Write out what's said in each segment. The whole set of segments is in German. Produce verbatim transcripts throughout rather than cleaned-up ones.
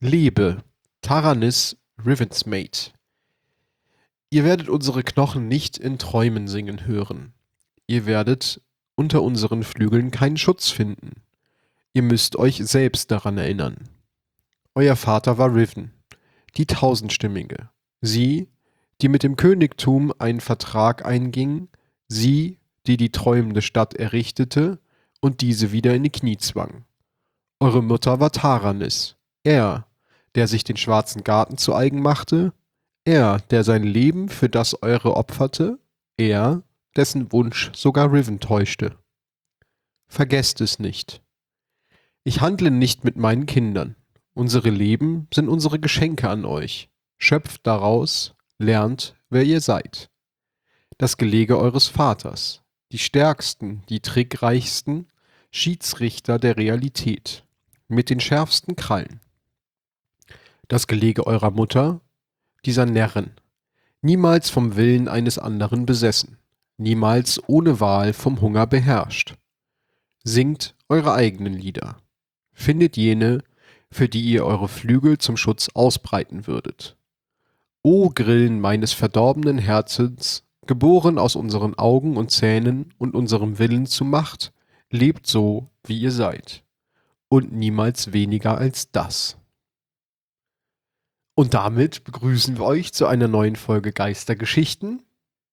Lebe, Taranis Rivensmate. Ihr werdet unsere Knochen nicht in Träumen singen hören. Ihr werdet unter unseren Flügeln keinen Schutz finden. Ihr müsst euch selbst daran erinnern. Euer Vater war Riven, die Tausendstimmige. Sie, die mit dem Königtum einen Vertrag einging, sie, die die träumende Stadt errichtete und diese wieder in die Knie zwang. Eure Mutter war Taranis, er, der sich den schwarzen Garten zu eigen machte, er, der sein Leben für das eure opferte, er, dessen Wunsch sogar Riven täuschte. Vergesst es nicht. Ich handle nicht mit meinen Kindern. Unsere Leben sind unsere Geschenke an euch. Schöpft daraus, lernt, wer ihr seid. Das Gelege eures Vaters, die stärksten, die trickreichsten, Schiedsrichter der Realität, mit den schärfsten Krallen. Das Gelege eurer Mutter, dieser Närrin, niemals vom Willen eines anderen besessen, niemals ohne Wahl vom Hunger beherrscht. Singt eure eigenen Lieder, findet jene, für die ihr eure Flügel zum Schutz ausbreiten würdet. O Grillen meines verdorbenen Herzens, geboren aus unseren Augen und Zähnen und unserem Willen zu Macht, lebt so, wie ihr seid, und niemals weniger als das. Und damit begrüßen wir euch zu einer neuen Folge Geistergeschichten.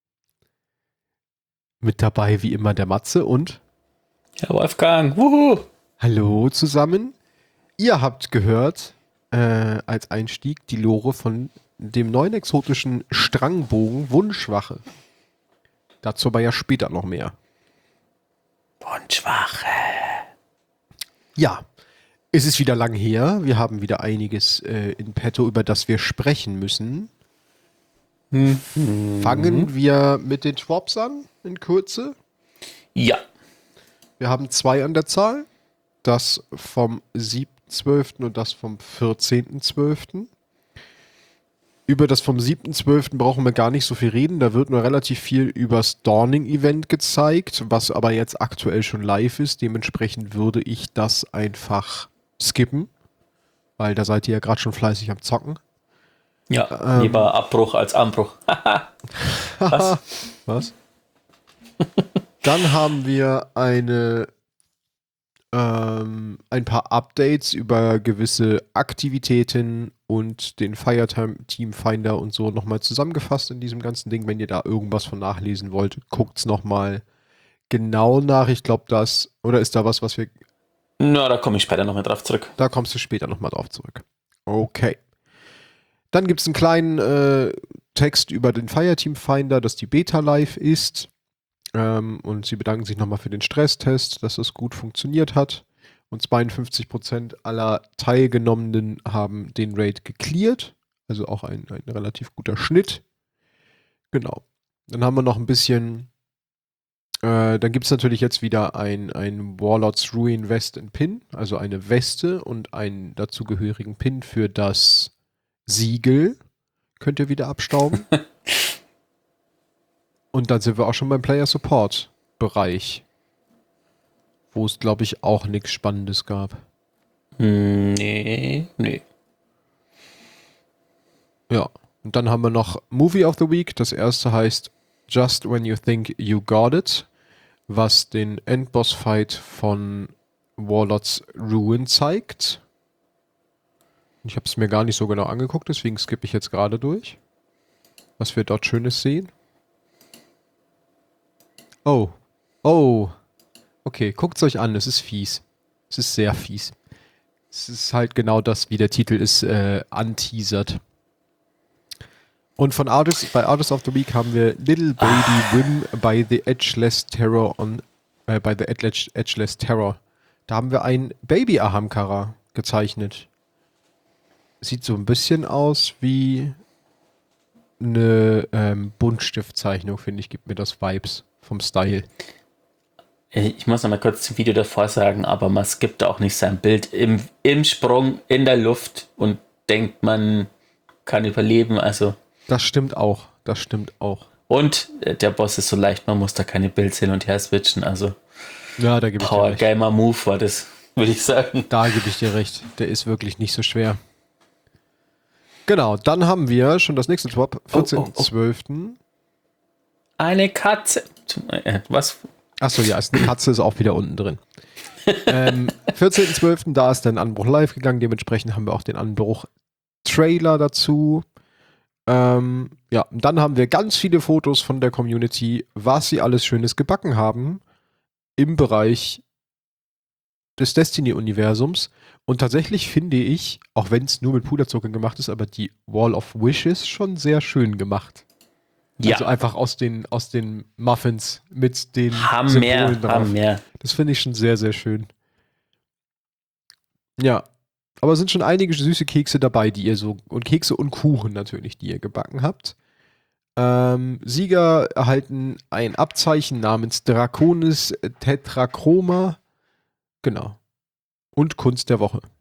Mit dabei wie immer der Matze und Herr Wolfgang. Wuhu! Hallo zusammen. Ihr habt gehört, äh, als Einstieg, die Lore von dem neuen exotischen Strangbogen Wunschwache. Dazu aber ja später noch mehr. Wunschwache. Ja, es ist wieder lang her. Wir haben wieder einiges äh, in petto, über das wir sprechen müssen. Mhm. Fangen wir mit den Schwabs an, in Kürze. Ja. Wir haben zwei an der Zahl. Das vom siebten zwölften und das vom vierzehnten zwölften Über das vom siebten zwölften brauchen wir gar nicht so viel reden. Da wird nur relativ viel übers Dawning-Event gezeigt, was aber jetzt aktuell schon live ist. Dementsprechend würde ich das einfach skippen, weil da seid ihr ja gerade schon fleißig am Zocken. Ja, Ähm, lieber Abbruch als Anbruch. Was? Was? Dann haben wir eine ähm, ein paar Updates über gewisse Aktivitäten und den Fireteam Finder und so nochmal zusammengefasst in diesem ganzen Ding. Wenn ihr da irgendwas von nachlesen wollt, guckt's nochmal genau nach. Ich glaube, das, oder ist da was, was wir... Na, da komme ich später noch mal drauf zurück. Da kommst du später nochmal drauf zurück. Okay. Dann gibt es einen kleinen äh, Text über den Fireteam Finder, dass die Beta live ist. Ähm, und sie bedanken sich nochmal für den Stresstest, dass das gut funktioniert hat. Und zweiundfünfzig Prozent aller Teilgenommenen haben den Raid gecleart. Also auch ein, ein relativ guter Schnitt. Genau. Dann haben wir noch ein bisschen... Äh, dann gibt es natürlich jetzt wieder ein, ein Warlords Ruin Vest in Pin. Also eine Weste und einen dazugehörigen Pin für das Siegel. Könnt ihr wieder abstauben. Und dann sind wir auch schon beim Player-Support-Bereich, wo es, glaube ich, auch nichts Spannendes gab. Nee, nee. Ja, und dann haben wir noch Movie of the Week. Das erste heißt Just When You Think You Got It, was den Endboss-Fight von Warlords Ruin zeigt. Ich habe es mir gar nicht so genau angeguckt, deswegen skippe ich jetzt gerade durch, was wir dort Schönes sehen. Oh. Oh. Okay, guckt's euch an, es ist fies. Es ist sehr fies. Es ist halt genau das, wie der Titel ist, äh, anteasert. Und von Artists, bei Artists of the Week haben wir Little Baby Wim by the Edgeless Terror on, äh, by the Edge, Edgeless Terror. Da haben wir ein Baby Ahamkara gezeichnet. Sieht so ein bisschen aus wie eine ähm, Buntstiftzeichnung, finde ich, gibt mir das Vibes. Vom Style. Ich muss noch mal kurz zum Video davor sagen, aber man skippt auch nicht sein Bild im, im Sprung in der Luft und denkt, man kann überleben. Also. Das stimmt auch. Das stimmt auch. Und der Boss ist so leicht, man muss da keine Builds hin und her switchen. Also ja, da gebe ich dir Power recht. Gamer Move war das, würde ich sagen. Da gebe ich dir recht. Der ist wirklich nicht so schwer. Genau, dann haben wir schon das nächste Drop, vierzehnten zwölften Eine Katze. Äh, was? Achso, ja, ist eine Katze, ist auch wieder unten drin. ähm, vierzehnten zwölften da ist dann Anbruch live gegangen, dementsprechend haben wir auch den Anbruch-Trailer dazu. Ähm, ja, und dann haben wir ganz viele Fotos von der Community, was sie alles Schönes gebacken haben im Bereich des Destiny-Universums. Und tatsächlich finde ich, auch wenn es nur mit Puderzucker gemacht ist, aber die Wall of Wishes schon sehr schön gemacht. Ja. Also einfach aus den, aus den Muffins mit den Hammer, Symbolen drauf. Hammer. Das finde ich schon sehr, sehr schön. Ja, aber es sind schon einige süße Kekse dabei, die ihr so, und Kekse und Kuchen natürlich, die ihr gebacken habt. Ähm, Sieger erhalten ein Abzeichen namens Draconis Tetrachroma. Genau. Und Kunst der Woche.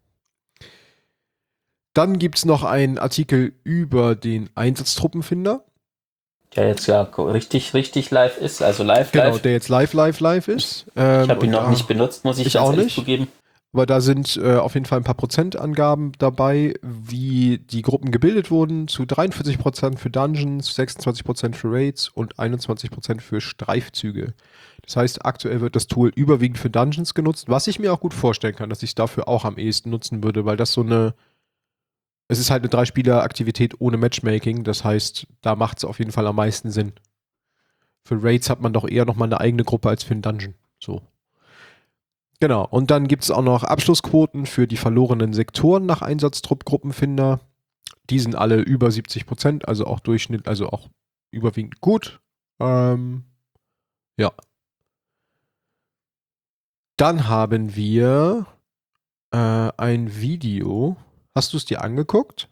Dann gibt es noch einen Artikel über den Einsatztruppenfinder. Der jetzt ja richtig, richtig live ist, also live, Genau, live. der jetzt live, live, live ist. Ähm, ich habe ihn und noch da- nicht benutzt, muss ich, ich ganz auch ehrlich nicht. zugeben. Aber da sind äh, auf jeden Fall ein paar Prozentangaben dabei, wie die Gruppen gebildet wurden. Zu dreiundvierzig Prozent für Dungeons, sechsundzwanzig Prozent für Raids und einundzwanzig Prozent für Streifzüge. Das heißt, aktuell wird das Tool überwiegend für Dungeons genutzt, was ich mir auch gut vorstellen kann, dass ich es dafür auch am ehesten nutzen würde, weil das so eine. Es ist halt eine Drei-Spieler-Aktivität ohne Matchmaking. Das heißt, da macht es auf jeden Fall am meisten Sinn. Für Raids hat man doch eher nochmal eine eigene Gruppe als für einen Dungeon. So. Genau, und dann gibt es auch noch Abschlussquoten für die verlorenen Sektoren nach Einsatztrupp-Gruppenfinder. Die sind alle über siebzig Prozent, also auch Durchschnitt, also auch überwiegend gut. Ähm, ja. Dann haben wir äh, ein Video. Hast du es dir angeguckt?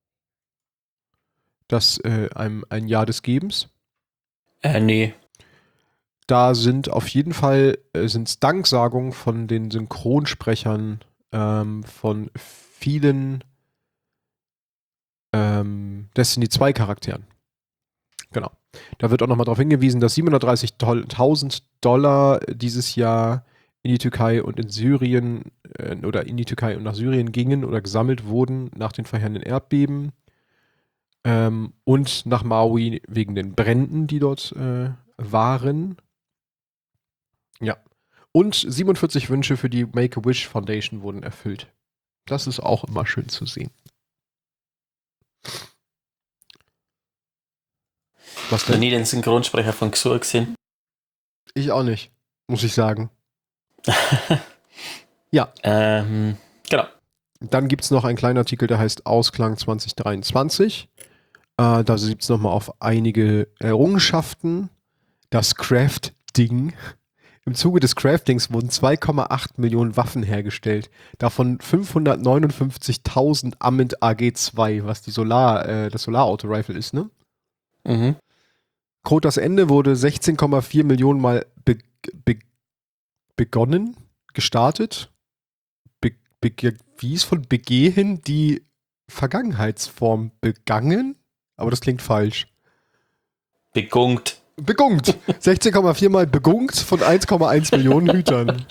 Das äh, ein, ein Jahr des Gebens. Äh, nee. Da sind auf jeden Fall äh, sind's Danksagungen von den Synchronsprechern ähm, von vielen ähm, Destiny zwei Charakteren. Genau. Da wird auch nochmal darauf hingewiesen, dass siebenhundertdreißigtausend Dollar dieses Jahr in die Türkei und in Syrien äh, oder in die Türkei und nach Syrien gingen oder gesammelt wurden nach den verheerenden Erdbeben ähm, und nach Maui wegen den Bränden, die dort äh, waren. Ja. Und siebenundvierzig Wünsche für die Make-A-Wish Foundation wurden erfüllt. Das ist auch immer schön zu sehen. Was Ich habe denn? nie den Synchronsprecher von Xur gesehen. Ich auch nicht, muss ich sagen. Ja. Ähm, genau. Dann gibt es noch einen kleinen Artikel, der heißt Ausklang zwanzig dreiundzwanzig. Äh, da gibt es nochmal auf einige Errungenschaften. Das Craft-Ding. Im Zuge des Craftings wurden zwei Komma acht Millionen Waffen hergestellt. Davon fünfhundertneunundfünfzigtausend Amend A G zwei, was die Solar, äh, das Solar-Auto-Rifle ist, ne? Mhm. Code das Ende wurde sechzehn Komma vier Millionen Mal be be begonnen, gestartet. Be be wie ist von begehen die Vergangenheitsform begangen? Aber das klingt falsch. Begungt. Begungt. sechzehn Komma vier Mal begungt von eins Komma eins Millionen Hütern.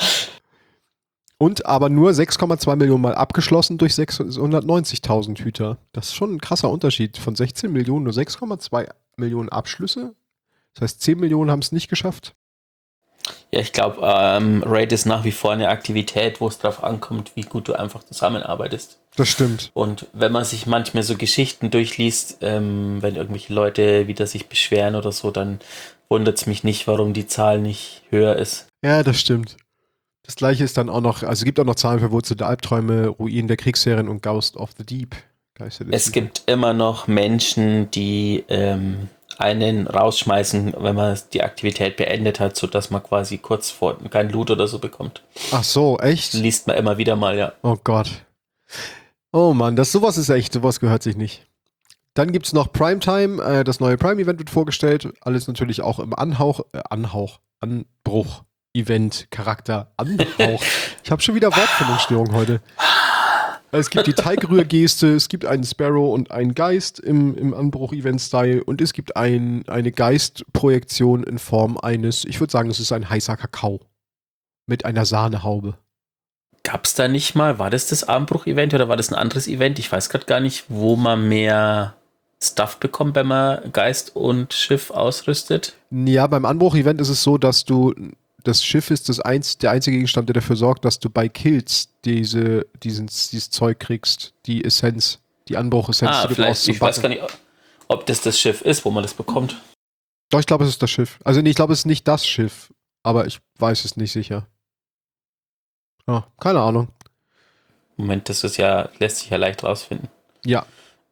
Und aber nur sechs Komma zwei Millionen Mal abgeschlossen durch sechshundertneunzigtausend Hüter. Das ist schon ein krasser Unterschied. Von sechzehn Millionen nur sechs Komma zwei Millionen Abschlüsse. Das heißt, zehn Millionen haben es nicht geschafft. Ja, ich glaube, ähm, Raid ist nach wie vor eine Aktivität, wo es darauf ankommt, wie gut du einfach zusammenarbeitest. Das stimmt. Und wenn man sich manchmal so Geschichten durchliest, ähm, wenn irgendwelche Leute wieder sich beschweren oder so, dann wundert es mich nicht, warum die Zahl nicht höher ist. Ja, das stimmt. Das gleiche ist dann auch noch, also es gibt auch noch Zahlen verwurzelte Albträume, Ruinen der Kriegsserien und Ghost of the Deep. Geister des Es Deep. gibt immer noch Menschen, die ähm, einen rausschmeißen, wenn man die Aktivität beendet hat, sodass man quasi kurz vor kein Loot oder so bekommt. Ach so, echt? Liest man immer wieder mal, ja. Oh Gott. Oh Mann, das sowas ist echt, sowas gehört sich nicht. Dann gibt es noch Primetime, äh, das neue Prime-Event wird vorgestellt. Alles natürlich auch im Anhauch, äh, Anhauch, Anbruch, Event, Charakter, Anhauch. Ich habe schon wieder Wortfindungsstörung heute. Es gibt die Teigrührgeste, es gibt einen Sparrow und einen Geist im, im Anbruch-Event-Style und es gibt ein, eine Geistprojektion in Form eines, ich würde sagen, es ist ein heißer Kakao mit einer Sahnehaube. gab es da nicht mal, war das das Armbruch-Event oder war das ein anderes Event? Ich weiß gerade gar nicht, wo man mehr Stuff bekommt, wenn man Geist und Schiff ausrüstet. Ja, beim Anbruch-Event ist es so, dass du, das Schiff ist das einz, der einzige Gegenstand, der dafür sorgt, dass du bei Kills diese, diesen, dieses Zeug kriegst, die Essenz, die Anbruch-Essenz, Ah, die du brauchst vielleicht, zum ich weiß Backen. gar nicht, ob das das Schiff ist, wo man das bekommt. Doch, ich glaube, es ist das Schiff. Also nee, ich glaube, es ist nicht das Schiff, aber ich weiß es nicht sicher. Ah, keine Ahnung. Moment, das ist ja, lässt sich ja leicht rausfinden. Ja.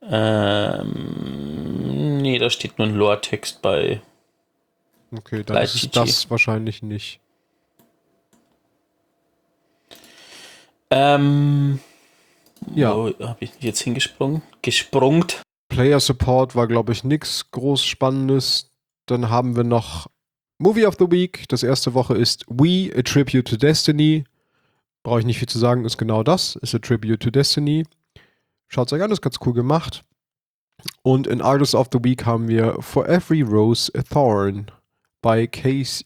Ähm, nee, da steht nur ein Lore-Text bei. Okay, dann ist es das wahrscheinlich nicht. Ähm, ja. Wo habe ich jetzt hingesprungen? Gesprungt. Player Support war, glaube ich, nichts groß Spannendes. Dann haben wir noch Movie of the Week. Das erste Woche ist We, A Tribute to Destiny. Brauche ich nicht viel zu sagen, ist genau das. Ist A Tribute to Destiny. Schaut es euch an, ist ganz cool gemacht. Und in Artist of the Week haben wir For Every Rose a Thorn bei Case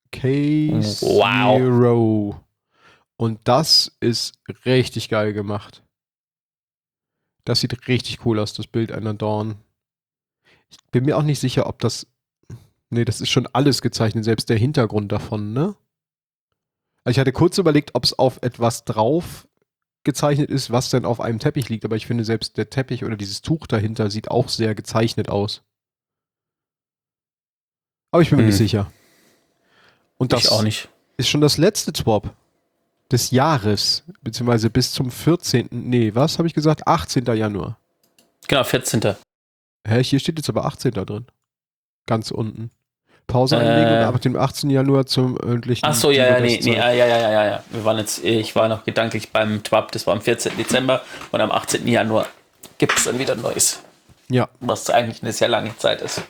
K-Zero. Und das ist richtig geil gemacht. Das sieht richtig cool aus, das Bild einer Dorn. Ich bin mir auch nicht sicher, ob das... Nee, das ist schon alles gezeichnet, selbst der Hintergrund davon, ne? Also ich hatte kurz überlegt, ob es auf etwas drauf gezeichnet ist, was denn auf einem Teppich liegt, aber ich finde, selbst der Teppich oder dieses Tuch dahinter sieht auch sehr gezeichnet aus. Aber ich bin mir hm. nicht sicher. Und das ich auch nicht. Ist schon das letzte Twop des Jahres, beziehungsweise bis zum vierzehnten Nee, was habe ich gesagt? achtzehnten Januar. Genau, vierzehnten Hä, hier steht jetzt aber achtzehnten drin. Ganz unten. Pause einlegen äh, und ab dem achtzehnten Januar zum öffentlichen... Ach so, ja, ja, nee, nee, ja, ja, ja, ja, ja. Wir waren jetzt, ich war noch gedanklich beim Twap, das war am vierzehnten Dezember und am achtzehnten Januar gibt es dann wieder Neues. Ja. Was eigentlich eine sehr lange Zeit ist.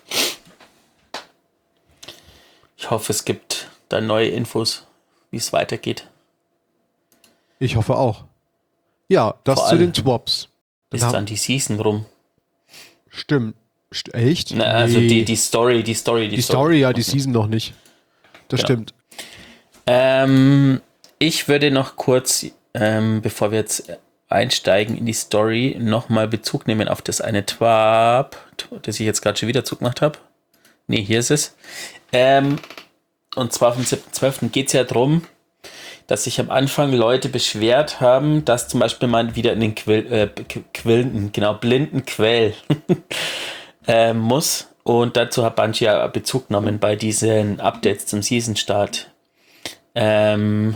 Ich hoffe, es gibt da neue Infos, wie es weitergeht. Ich hoffe auch. Ja, das Vor zu den Twops. Ist dann die Season rum. Stimmt. St- echt? Na, also nee. die, die Story, die Story, die, die Story, Story, ja, die Season noch nicht. Das genau. stimmt. Ähm, ich würde noch kurz, ähm, bevor wir jetzt einsteigen in die Story, nochmal Bezug nehmen auf das eine Twap, das ich jetzt gerade schon wieder zugemacht habe. Nee, hier ist es. Ähm, und zwar vom siebten zwölften geht es ja darum, dass sich am Anfang Leute beschwert haben, dass zum Beispiel man wieder in den Quill, äh, Quillen, genau, blinden Quell äh, muss. Und dazu hat Bungie ja Bezug genommen bei diesen Updates zum Season-Start. Ähm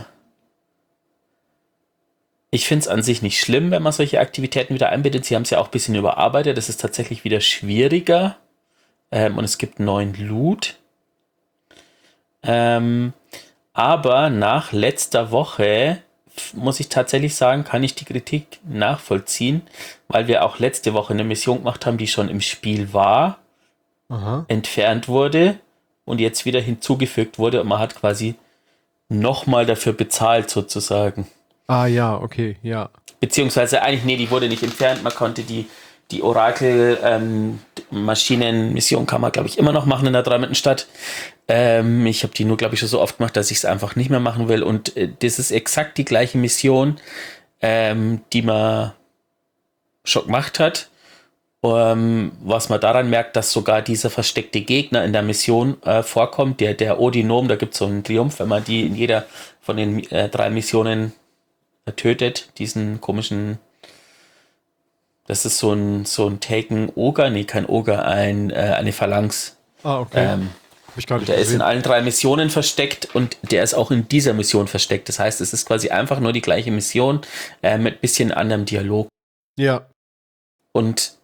ich finde es an sich nicht schlimm, wenn man solche Aktivitäten wieder einbindet. Sie haben es ja auch ein bisschen überarbeitet. Das ist tatsächlich wieder schwieriger. Ähm, und es gibt neuen Loot. Ähm, aber nach letzter Woche muss ich tatsächlich sagen, kann ich die Kritik nachvollziehen, weil wir auch letzte Woche eine Mission gemacht haben, die schon im Spiel war, Aha. entfernt wurde und jetzt wieder hinzugefügt wurde und man hat quasi nochmal dafür bezahlt sozusagen. Ah ja, okay, ja. Beziehungsweise eigentlich, nee, die wurde nicht entfernt, man konnte die, die Orakel-Maschinen-Mission ähm, kann man, glaube ich, immer noch machen in der Dreimittenstadt. Ähm, ich habe die nur, glaube ich, schon so oft gemacht, dass ich es einfach nicht mehr machen will. Und äh, das ist exakt die gleiche Mission, ähm, die man schon gemacht hat. Ähm, was man daran merkt, dass sogar dieser versteckte Gegner in der Mission äh, vorkommt, der, der Odinom, da gibt es so einen Triumph, wenn man die in jeder von den äh, drei Missionen äh, tötet, diesen komischen, das ist so ein, so ein Taken Ogre, nee, kein Ogre, ein, äh, eine Phalanx. Ah, okay. Ähm, der ist in allen drei Missionen versteckt und der ist auch in dieser Mission versteckt. Das heißt, es ist quasi einfach nur die gleiche Mission äh, mit ein bisschen anderem Dialog. Ja. Und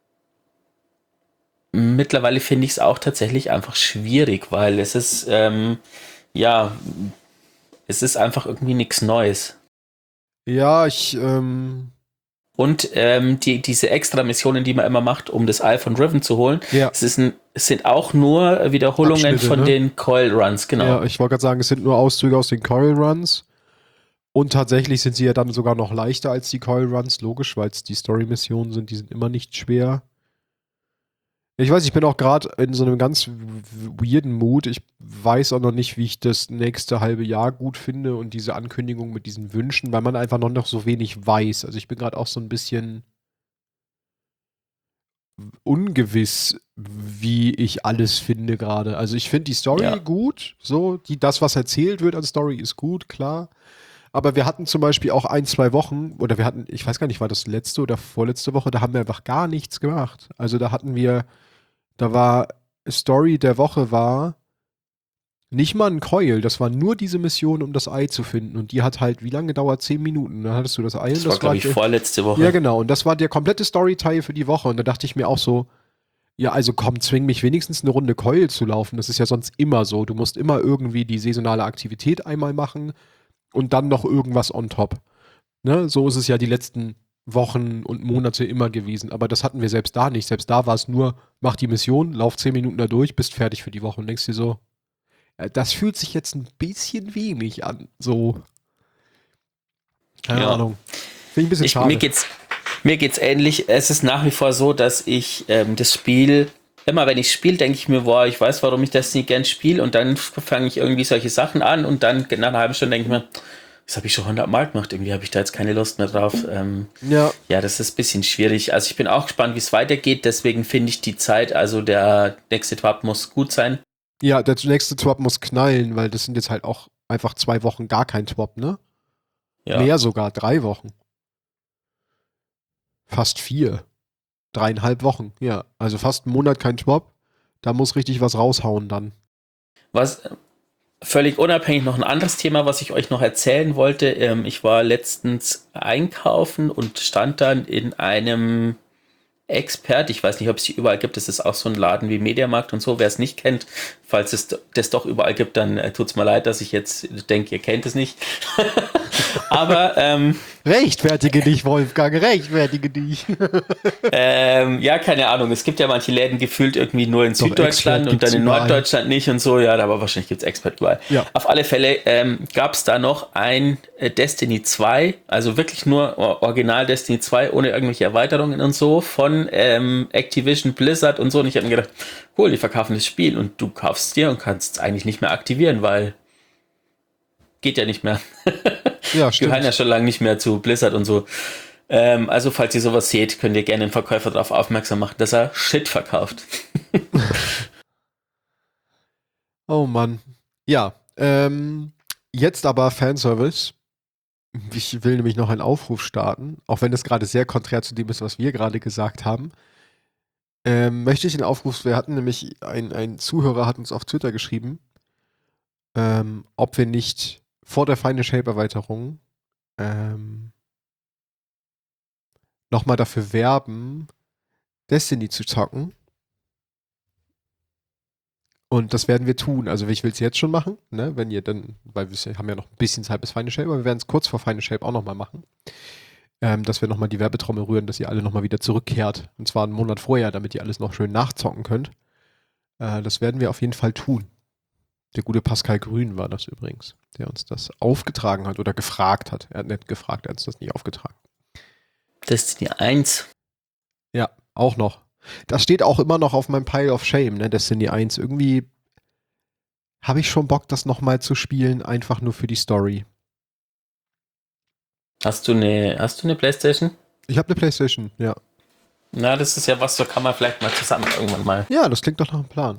mittlerweile finde ich es auch tatsächlich einfach schwierig, weil es ist, ähm, ja, es ist einfach irgendwie nichts Neues. Ja, ich, ähm... Und ähm, die, diese extra Missionen, die man immer macht, um das Eye von Riven zu holen, ja. es, ist ein, es sind auch nur Wiederholungen Abschnitte, von ne? den Coil Runs, genau. Ja, ich wollte gerade sagen, es sind nur Auszüge aus den Coil Runs. Und tatsächlich sind sie ja dann sogar noch leichter als die Coil Runs, logisch, weil es die Story-Missionen sind, die sind immer nicht schwer. Ich weiß, ich bin auch gerade in so einem ganz w- weirden Mood. Ich weiß auch noch nicht, wie ich das nächste halbe Jahr gut finde und diese Ankündigung mit diesen Wünschen, weil man einfach noch, noch so wenig weiß. Also ich bin gerade auch so ein bisschen ungewiss, wie ich alles finde gerade. Also ich finde die Story Ja. gut, so, die, das, was erzählt wird an Story, ist gut, klar. Aber wir hatten zum Beispiel auch ein, zwei Wochen, oder wir hatten, ich weiß gar nicht, war das letzte oder vorletzte Woche, da haben wir einfach gar nichts gemacht. Also da hatten wir, da war Story der Woche war nicht mal ein Coil, das war nur diese Mission, um das Ei zu finden. Und die hat halt, wie lange gedauert? Zehn Minuten. Dann hattest du das Ei und Das war, das war glaube ich, der, vorletzte ja, Woche. genau. Und das war der komplette Story-Teil für die Woche. Und da dachte ich mir auch so, ja, also komm, zwing mich wenigstens eine Runde Coil zu laufen. Das ist ja sonst immer so. Du musst immer irgendwie die saisonale Aktivität einmal machen und dann noch irgendwas on top. Ne? So ist es ja die letzten Wochen und Monate immer gewesen. Aber das hatten wir selbst da nicht. Selbst da war es nur, mach die Mission, lauf zehn Minuten da durch, bist fertig für die Woche und denkst dir so, äh, das fühlt sich jetzt ein bisschen wenig an. So, keine Ja. Ahnung. Finde ich ein bisschen Ich, schade. mir geht's, mir geht's ähnlich. Es ist nach wie vor so, dass ich ähm, das Spiel, immer wenn ich spiele, denke ich mir, boah, ich weiß, warum ich das nicht gern spiele und dann fange ich irgendwie solche Sachen an und dann nach einer halben Stunde denke ich mir, das habe ich schon hundert Mal gemacht, irgendwie habe ich da jetzt keine Lust mehr drauf. Ähm, Ja, ja, das ist ein bisschen schwierig. Also ich bin auch gespannt, wie es weitergeht, deswegen finde ich die Zeit, also der nächste Tab muss gut sein. ja, der nächste Twop muss knallen, weil das sind jetzt halt auch einfach zwei Wochen gar kein Twop, ne? Ja. Mehr sogar, drei Wochen. Fast vier. Dreieinhalb Wochen, ja. Also fast einen Monat kein Twop. Da muss richtig was raushauen dann. Was völlig unabhängig noch ein anderes Thema, was ich euch noch erzählen wollte. Ähm, ich war letztens einkaufen und stand dann in einem Expert, ich weiß nicht, ob es die überall gibt, das ist auch so ein Laden wie Mediamarkt und so, wer es nicht kennt, falls es das doch überall gibt, dann äh, tut es mir leid, dass ich jetzt denke, ihr kennt es nicht. Aber ähm, Rechtfertige dich, Wolfgang, rechtfertige dich. ähm, ja, keine Ahnung, es gibt ja manche Läden gefühlt irgendwie nur in Doch, Süddeutschland Expert und dann gibt's in überall. Norddeutschland nicht und so, ja, aber wahrscheinlich gibt es Expert überall. Ja. Auf alle Fälle ähm, gab es da noch ein äh, Destiny zwei, also wirklich nur Or- Original Destiny zwei, ohne irgendwelche Erweiterungen und so, von ähm, Activision, Blizzard und so. Und ich habe mir gedacht, cool, die verkaufen das Spiel und du kaufst es dir und kannst es eigentlich nicht mehr aktivieren, weil geht ja nicht mehr. Ja, Gehören ja stimmt. schon lange nicht mehr zu Blizzard und so. Ähm, also, falls ihr sowas seht, könnt ihr gerne den Verkäufer darauf aufmerksam machen, dass er Shit verkauft. Oh Mann. Ja, ähm, jetzt aber Fanservice. Ich will nämlich noch einen Aufruf starten, auch wenn das gerade sehr konträr zu dem ist, was wir gerade gesagt haben. Ähm, möchte ich den Aufruf, wir hatten nämlich, ein, ein Zuhörer hat uns auf Twitter geschrieben, ähm, ob wir nicht vor der Final Shape Erweiterung ähm, nochmal dafür werben, Destiny zu zocken. Und das werden wir tun. Also ich will es jetzt schon machen, ne? Wenn ihr dann, weil wir haben ja noch ein bisschen Zeit bis Final Shape, aber wir werden es kurz vor Final Shape auch nochmal machen. Ähm, dass wir nochmal die Werbetrommel rühren, dass ihr alle nochmal wieder zurückkehrt. Und zwar einen Monat vorher, damit ihr alles noch schön nachzocken könnt. Äh, das werden wir auf jeden Fall tun. Der gute Pascal Grün war das übrigens, der uns das aufgetragen hat oder gefragt hat. Er hat nicht gefragt, er hat uns das nicht aufgetragen. Destiny eins. Ja, auch noch. Das steht auch immer noch auf meinem Pile of Shame, ne? Destiny eins. Irgendwie habe ich schon Bock, das nochmal zu spielen, einfach nur für die Story. Hast du eine, hast du eine Playstation? Ich habe eine Playstation, ja. Na, das ist ja was, so kann man vielleicht mal zusammen irgendwann mal. Ja, das klingt doch nach einem Plan.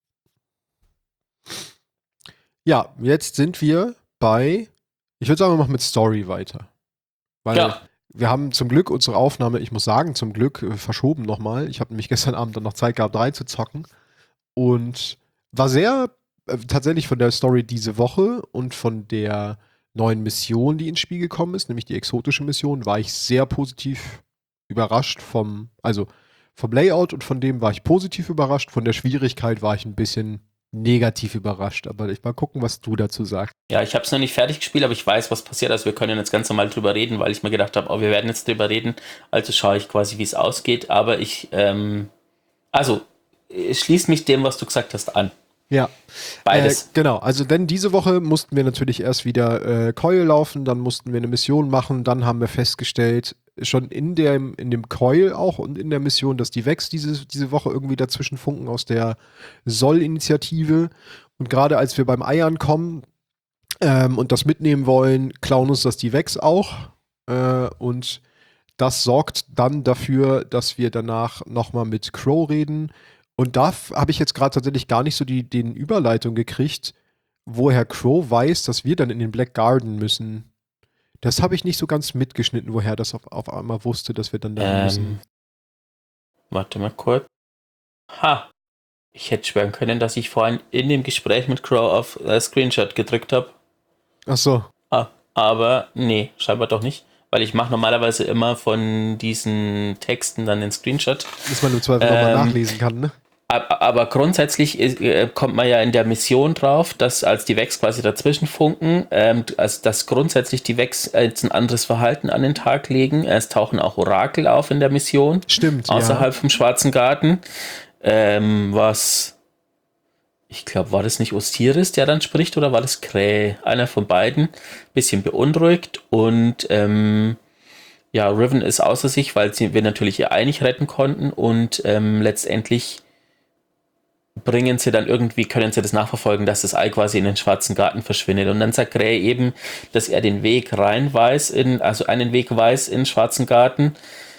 Ja, jetzt sind wir bei, ich würde sagen, wir machen mit Story weiter. Weil Ja. wir haben zum Glück unsere Aufnahme, ich muss sagen, zum Glück äh, verschoben nochmal. Ich habe nämlich gestern Abend dann noch Zeit gehabt, drei zu zocken. Und war sehr, äh, tatsächlich von der Story diese Woche und von der neuen Mission, die ins Spiel gekommen ist, nämlich die exotische Mission, war ich sehr positiv überrascht vom, also vom Layout und von dem war ich positiv überrascht. Von der Schwierigkeit war ich ein bisschen negativ überrascht. Aber ich mal gucken, was du dazu sagst. Ja, ich habe es noch nicht fertig gespielt, aber ich weiß, was passiert. Also wir können jetzt ganz normal drüber reden, weil ich mir gedacht habe, oh, wir werden jetzt drüber reden. Also schaue ich quasi, wie es ausgeht. Aber ich, ähm, also, es schließt mich dem, was du gesagt hast, an. Ja. Beides. Äh, genau, also denn diese Woche mussten wir natürlich erst wieder äh, Coil laufen, dann mussten wir eine Mission machen, dann haben wir festgestellt, schon in dem, in dem Coil auch und in der Mission, dass die Vex diese, diese Woche irgendwie dazwischen funken aus der Soll-Initiative. Und gerade als wir beim Ei ankommen ähm, und das mitnehmen wollen, klauen uns das die Vex auch. Äh, und das sorgt dann dafür, dass wir danach nochmal mit Crow reden. Und da habe ich jetzt gerade tatsächlich gar nicht so die den Überleitung gekriegt, woher Crow weiß, dass wir dann in den Black Garden müssen. Das habe ich nicht so ganz mitgeschnitten, woher das auf, auf einmal wusste, dass wir dann da Ähm, müssen. Warte mal kurz. Ha! Ich hätte schwören können, dass ich vorhin in dem Gespräch mit Crow auf äh, Screenshot gedrückt habe. Ach so. Ah, aber nee, scheinbar doch nicht. Weil ich mache normalerweise immer von diesen Texten dann den Screenshot. Dass man im Zweifel Ähm, nochmal nachlesen kann, ne? Aber, aber grundsätzlich ist, äh, kommt man ja in der Mission drauf, dass als die Vex quasi dazwischen funken, ähm, also dass grundsätzlich die Vex jetzt ein anderes Verhalten an den Tag legen. Es tauchen auch Orakel auf in der Mission. Stimmt, Außerhalb ja. vom Schwarzen Garten. Ähm, was, ich glaube, war das nicht Osiris, der dann spricht, oder war das Krähe? Einer von beiden. Bisschen beunruhigt und ähm, ja, Riven ist außer sich, weil sie, wir natürlich ihr Ei nicht retten konnten und ähm, letztendlich bringen sie dann irgendwie, können sie das nachverfolgen, dass das Ei quasi in den Schwarzen Garten verschwindet. Und dann sagt Gray eben, dass er den Weg rein weiß, in, also einen Weg weiß in den Schwarzen Garten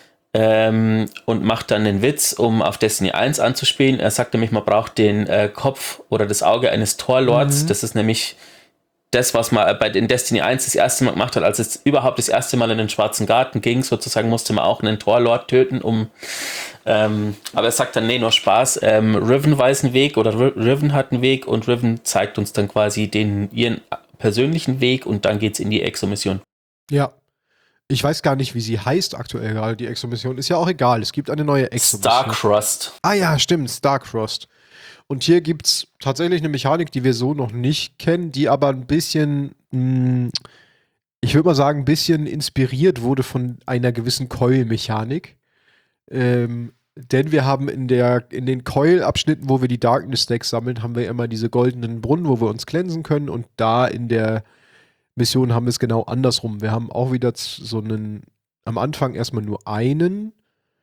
ähm, und macht dann den Witz, um auf Destiny eins anzuspielen. Er sagt nämlich, man braucht den äh, Kopf oder das Auge eines Torlords. Mhm. Das ist nämlich das, was man bei den Destiny eins das erste Mal gemacht hat, als es überhaupt das erste Mal in den Schwarzen Garten ging, sozusagen musste man auch einen Torlord töten, um ähm, aber er sagt dann, nee, nur Spaß, ähm, Riven weiß einen Weg oder R- Riven hat einen Weg und Riven zeigt uns dann quasi den, ihren persönlichen Weg und dann geht's in die Exo-Mission. Ja. Ich weiß gar nicht, wie sie heißt aktuell gerade, die Exo-Mission. Ist ja auch egal, es gibt eine neue Exo-Mission. Starcrossed. Ah ja, stimmt, Starcrossed. Und hier gibt es tatsächlich eine Mechanik, die wir so noch nicht kennen, die aber ein bisschen, mh, ich würde mal sagen, ein bisschen inspiriert wurde von einer gewissen Coil-Mechanik. Ähm, denn wir haben in, der, in den Coil-Abschnitten, wo wir die Darkness-Stacks sammeln, haben wir immer diese goldenen Brunnen, wo wir uns cleansen können. Und da in der Mission haben wir es genau andersrum. Wir haben auch wieder so einen, am Anfang erstmal nur einen,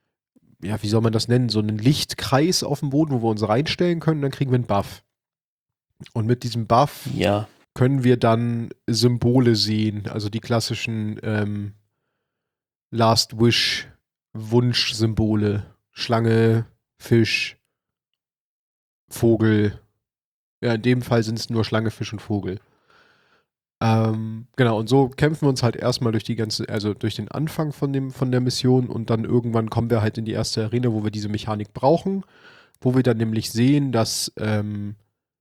ja, wie soll man das nennen, so einen Lichtkreis auf dem Boden, wo wir uns reinstellen können, dann kriegen wir einen Buff. Und mit diesem Buff ja. können wir dann Symbole sehen, also die klassischen ähm, Last Wish Wunschsymbole. Schlange, Fisch, Vogel. Ja, in dem Fall sind es nur Schlange, Fisch und Vogel. Ähm, genau, und so kämpfen wir uns halt erstmal durch die ganze, also durch den Anfang von dem, von der Mission und dann irgendwann kommen wir halt in die erste Arena, wo wir diese Mechanik brauchen, wo wir dann nämlich sehen, dass ähm,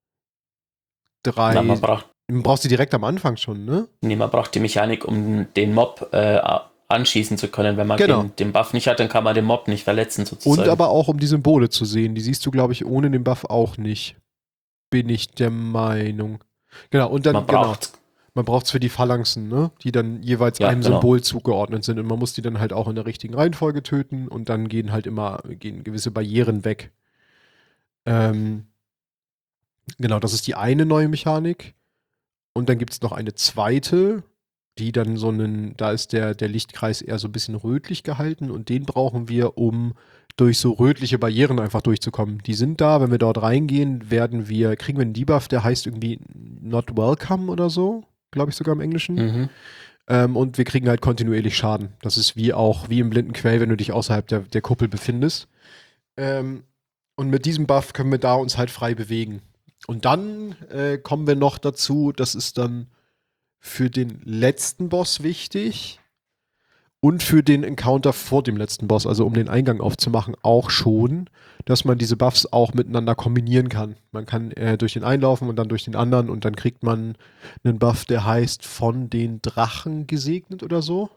drei. Na, man braucht, man braucht sie direkt am Anfang schon, ne? Nee, man braucht die Mechanik, um den Mob äh, anschießen zu können. Wenn man genau. den, den Buff nicht hat, dann kann man den Mob nicht verletzen, sozusagen. Und aber auch, um die Symbole zu sehen. Die siehst du, glaube ich, ohne den Buff auch nicht. Bin ich der Meinung. Genau, und dann, man braucht genau. Man braucht es für die Phalanxen, ne? Die dann jeweils ja, einem genau. Symbol zugeordnet sind. Und man muss die dann halt auch in der richtigen Reihenfolge töten und dann gehen halt immer gehen gewisse Barrieren weg. Ähm, genau, das ist die eine neue Mechanik. Und dann gibt es noch eine zweite, die dann so einen, da ist der, der Lichtkreis eher so ein bisschen rötlich gehalten und den brauchen wir, um durch so rötliche Barrieren einfach durchzukommen. Die sind da, wenn wir dort reingehen, werden wir, kriegen wir einen Debuff, der heißt irgendwie Not Welcome oder so. Glaube ich sogar im Englischen. Mhm. Ähm, und wir kriegen halt kontinuierlich Schaden. Das ist wie auch, wie im blinden Quell, wenn du dich außerhalb der, der Kuppel befindest. Ähm, und mit diesem Buff können wir da uns halt frei bewegen. Und dann äh, kommen wir noch dazu, das ist dann für den letzten Boss wichtig und für den Encounter vor dem letzten Boss, also um den Eingang aufzumachen, auch schon, dass man diese Buffs auch miteinander kombinieren kann. Man kann äh, durch den einen laufen und dann durch den anderen und dann kriegt man einen Buff, der heißt von den Drachen gesegnet oder so.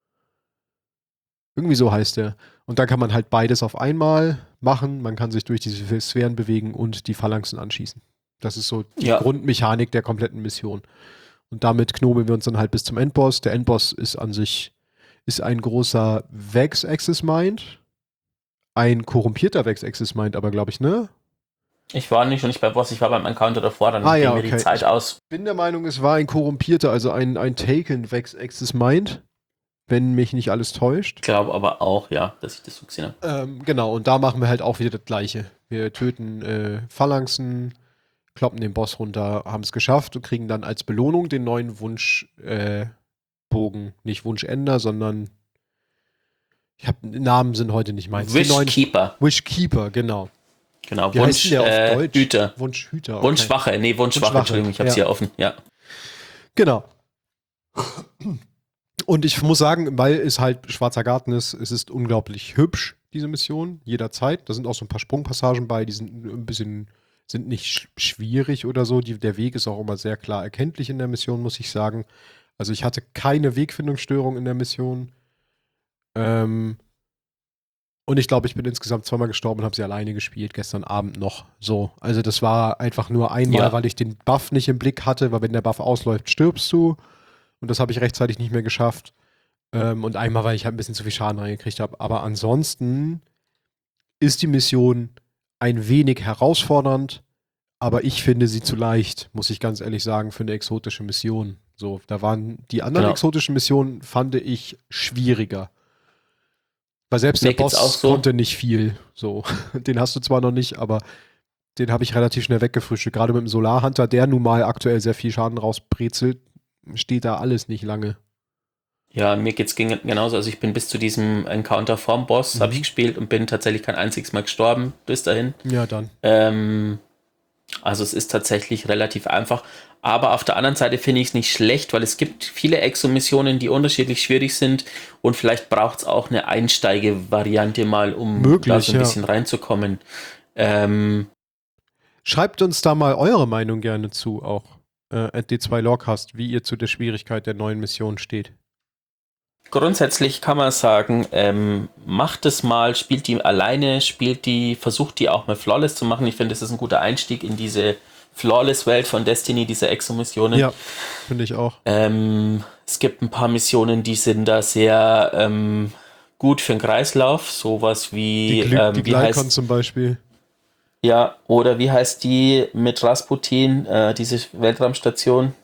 Irgendwie so heißt der. Und dann kann man halt beides auf einmal machen. Man kann sich durch diese Sphären bewegen und die Phalanxen anschießen. Das ist so die ja. Grundmechanik der kompletten Mission. Und damit knobeln wir uns dann halt bis zum Endboss. Der Endboss ist an sich ist ein großer Vex Axis Mind. Ein korrumpierter Vex Axis Mind, aber glaube ich, ne? Ich war nicht schon nicht bei Boss, ich war beim Encounter davor, dann ah, ging ja, mir okay. die Zeit aus. Ich bin der Meinung, es war ein korrumpierter, also ein, ein Taken Vex Axis Mind. wenn mich nicht alles täuscht. Ich glaube aber auch, ja, dass ich das so gesehen habe. Ähm, genau, und da machen wir halt auch wieder das Gleiche. Wir töten äh, Phalanxen, kloppen den Boss runter, haben es geschafft und kriegen dann als Belohnung den neuen Wunschbogen. Äh, Bogen. Nicht Wunschender, sondern ich habe Namen sind heute nicht meins. Die neuen- Wishkeeper. Wishkeeper, genau. Genau, Wie heißt Wunsch, denn der auf äh, Deutsch? Hüter. Wunschhüter. Okay. Wunschwache, nee, Wunschwache, Wunschwache, Entschuldigung, ich habe es ja. hier offen, ja. Genau. Und ich muss sagen, weil es halt Schwarzer Garten ist, es ist unglaublich hübsch, diese Mission, jederzeit. Da sind auch so ein paar Sprungpassagen bei, die sind ein bisschen, sind nicht sch- schwierig oder so. Die, der Weg ist auch immer sehr klar erkenntlich in der Mission, muss ich sagen. Also ich hatte keine Wegfindungsstörung in der Mission. Ähm, und ich glaube, ich bin insgesamt zweimal gestorben und habe sie alleine gespielt, gestern Abend noch. So, also das war einfach nur einmal, Ja. weil ich den Buff nicht im Blick hatte, weil wenn der Buff ausläuft, stirbst du. Und das habe ich rechtzeitig nicht mehr geschafft. Ähm, und einmal, weil ich halt ein bisschen zu viel Schaden reingekriegt habe. Aber ansonsten ist die Mission ein wenig herausfordernd, aber ich finde sie zu leicht, muss ich ganz ehrlich sagen, für eine exotische Mission. So, da waren die anderen Genau. exotischen Missionen, fand ich, schwieriger. Weil selbst Mir der geht's Boss auch so. konnte nicht viel. So, den hast du zwar noch nicht, aber den habe ich relativ schnell weggefrühstückt. Gerade mit dem Solarhunter, der nun mal aktuell sehr viel Schaden rausbrezelt, steht da alles nicht lange. Ja, mir geht's gen- genauso. Also ich bin bis zu diesem Encounter vom Boss, Mhm. habe ich gespielt und bin tatsächlich kein einziges Mal gestorben bis dahin. Ja, dann. Ähm, also es ist tatsächlich relativ einfach. Aber auf der anderen Seite finde ich es nicht schlecht, weil es gibt viele Exo-Missionen, die unterschiedlich schwierig sind und vielleicht braucht es auch eine Einsteige-Variante mal, um Möglich, da so ein ja. bisschen reinzukommen. Ähm, Schreibt uns da mal eure Meinung gerne zu, auch äh, at D zwei Logcast, wie ihr zu der Schwierigkeit der neuen Mission steht. Grundsätzlich kann man sagen, ähm, macht es mal, spielt die alleine, spielt die, versucht die auch mal flawless zu machen. Ich finde, das ist ein guter Einstieg in diese Flawless-Welt von Destiny, diese Exo-Missionen. Ja, finde ich auch. Ähm, es gibt ein paar Missionen, die sind da sehr ähm, gut für den Kreislauf. Sowas wie, Die, Gly ähm, die wie Glykon heißt, zum Beispiel. ja, oder wie heißt die mit Rasputin, äh, diese Weltraumstation?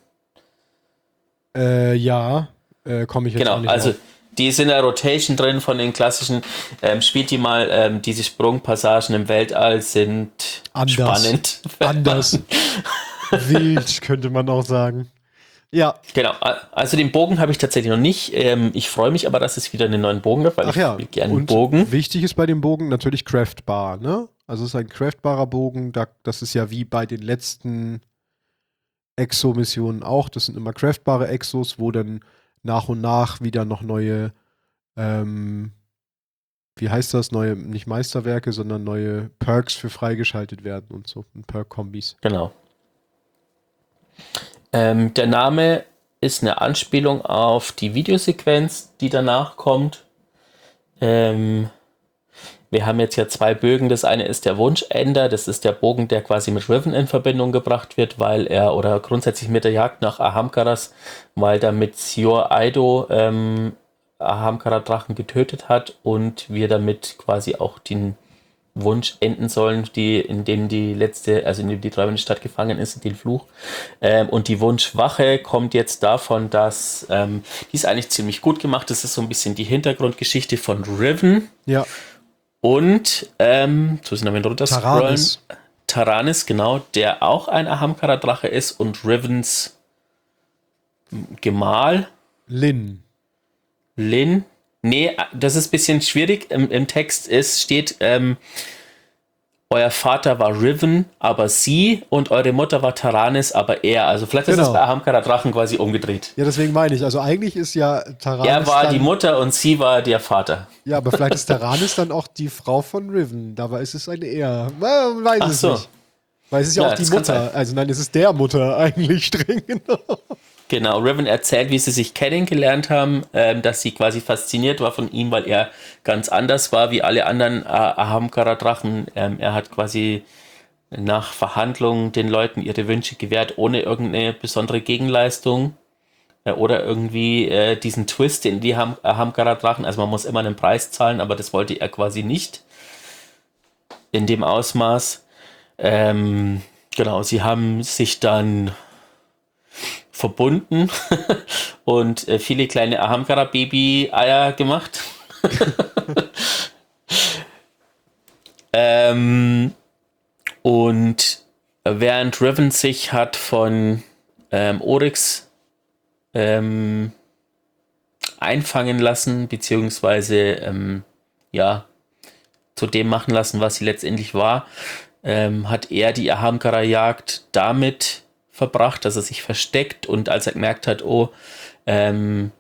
Äh, ja, äh, komme ich jetzt auch Genau, nicht also drauf. die ist in der Rotation drin von den klassischen, ähm, spielt die mal, ähm, diese Sprungpassagen im Weltall sind Anders. spannend. Anders. Wild, könnte man auch sagen. Ja, Genau, a- also den Bogen habe ich tatsächlich noch nicht. Ähm, ich freue mich aber, dass es wieder einen neuen Bogen gibt, weil ach ich ja. will gerne einen Und Bogen. wichtig ist bei dem Bogen natürlich craftbar, ne? Also es ist ein craftbarer Bogen, da, das ist ja wie bei den letzten Exo-Missionen auch. Das sind immer craftbare Exos, wo dann nach und nach wieder noch neue, ähm, wie heißt das, neue, nicht Meisterwerke, sondern neue Perks für freigeschaltet werden und so, und Perk-Kombis. Genau. Ähm, der Name ist eine Anspielung auf die Videosequenz, die danach kommt. Ähm, wir haben jetzt ja zwei Bögen. Das eine ist der Wunschender. Das ist der Bogen, der quasi mit Riven in Verbindung gebracht wird, weil er, oder grundsätzlich mit der Jagd nach Ahamkaras, weil damit Sior Aido ähm, Ahamkara-Drachen getötet hat und wir damit quasi auch den Wunsch enden sollen, die, in dem die letzte, also in dem die träumende Stadt gefangen ist, den Fluch. Ähm, und die Wunschwache kommt jetzt davon, dass ähm, die ist eigentlich ziemlich gut gemacht. Das ist so ein bisschen die Hintergrundgeschichte von Riven. Ja, Und, ähm, so sind wir runter scrollen. Taranis. Taranis, genau, der auch ein Ahamkara-Drache ist und Rivens Gemahl, Lin. Lin. Nee, das ist ein bisschen schwierig. Im, im Text ist, steht, ähm, euer Vater war Riven, aber sie, und eure Mutter war Taranis, aber er. Also vielleicht ist Genau. es bei Ahamkara Drachen quasi umgedreht. Ja, deswegen meine ich, also eigentlich ist ja Taranis Er war dann, die Mutter und sie war der Vater. ja, aber vielleicht ist Taranis dann auch die Frau von Riven. Dabei ist es ein Er. Man weiß Ach es so. nicht. Weil es ist ja, Ja, auch die das kann Mutter. sein. Also nein, es ist der Mutter eigentlich streng genommen. Genau, Riven erzählt, wie sie sich kennengelernt haben, ähm, dass sie quasi fasziniert war von ihm, weil er ganz anders war wie alle anderen äh, Ahamkara-Drachen. Ähm, er hat quasi nach Verhandlungen den Leuten ihre Wünsche gewährt, ohne irgendeine besondere Gegenleistung äh, oder irgendwie äh, diesen Twist in die Ham- Ahamkara-Drachen. Also man muss immer einen Preis zahlen, aber das wollte er quasi nicht in dem Ausmaß. Ähm, genau, sie haben sich dann verbunden und äh, viele kleine Ahamkara-Baby-Eier gemacht. ähm, und während Riven sich hat von ähm, Oryx ähm, einfangen lassen, beziehungsweise ähm, ja, zu dem machen lassen, was sie letztendlich war, ähm, hat er die Ahamkara-Jagd damit verbracht, dass er sich versteckt, und als er gemerkt hat, oh, ähm,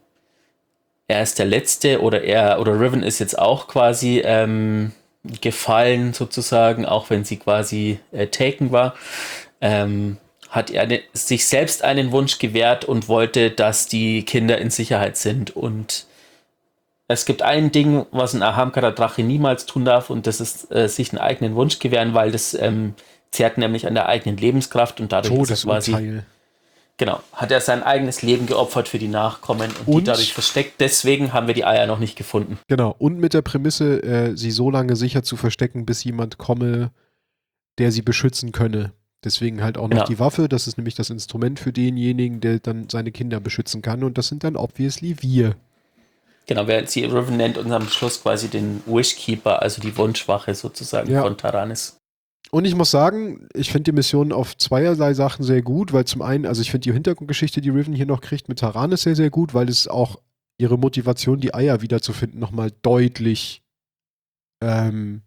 er ist der Letzte, oder er oder Riven ist jetzt auch quasi ähm, gefallen sozusagen, auch wenn sie quasi äh, taken war, ähm, hat er ne, sich selbst einen Wunsch gewährt und wollte, dass die Kinder in Sicherheit sind. Und es gibt ein Ding, was ein Ahamkara-Drache niemals tun darf, und das ist äh, sich einen eigenen Wunsch gewähren, weil das ähm, zehrt nämlich an der eigenen Lebenskraft, und dadurch ist er quasi, Todesurteil. genau, hat er sein eigenes Leben geopfert für die Nachkommen und, Und- die dadurch versteckt. Deswegen haben wir die Eier noch nicht gefunden. Genau. Und mit der Prämisse, äh, sie so lange sicher zu verstecken, bis jemand komme, der sie beschützen könne. Deswegen halt auch noch Genau. die Waffe. Das ist nämlich das Instrument für denjenigen, der dann seine Kinder beschützen kann. Und das sind dann obviously wir. Genau, wer sie Riven nennt, und am Schluss quasi den Wishkeeper, also die Wunschwache sozusagen Ja. von Taranis. Und ich muss sagen, ich finde die Mission auf zweierlei Sachen sehr gut, weil zum einen, also ich finde die Hintergrundgeschichte, die Riven hier noch kriegt mit Taranis sehr, sehr gut, weil es auch ihre Motivation, die Eier wiederzufinden, nochmal deutlich ähm,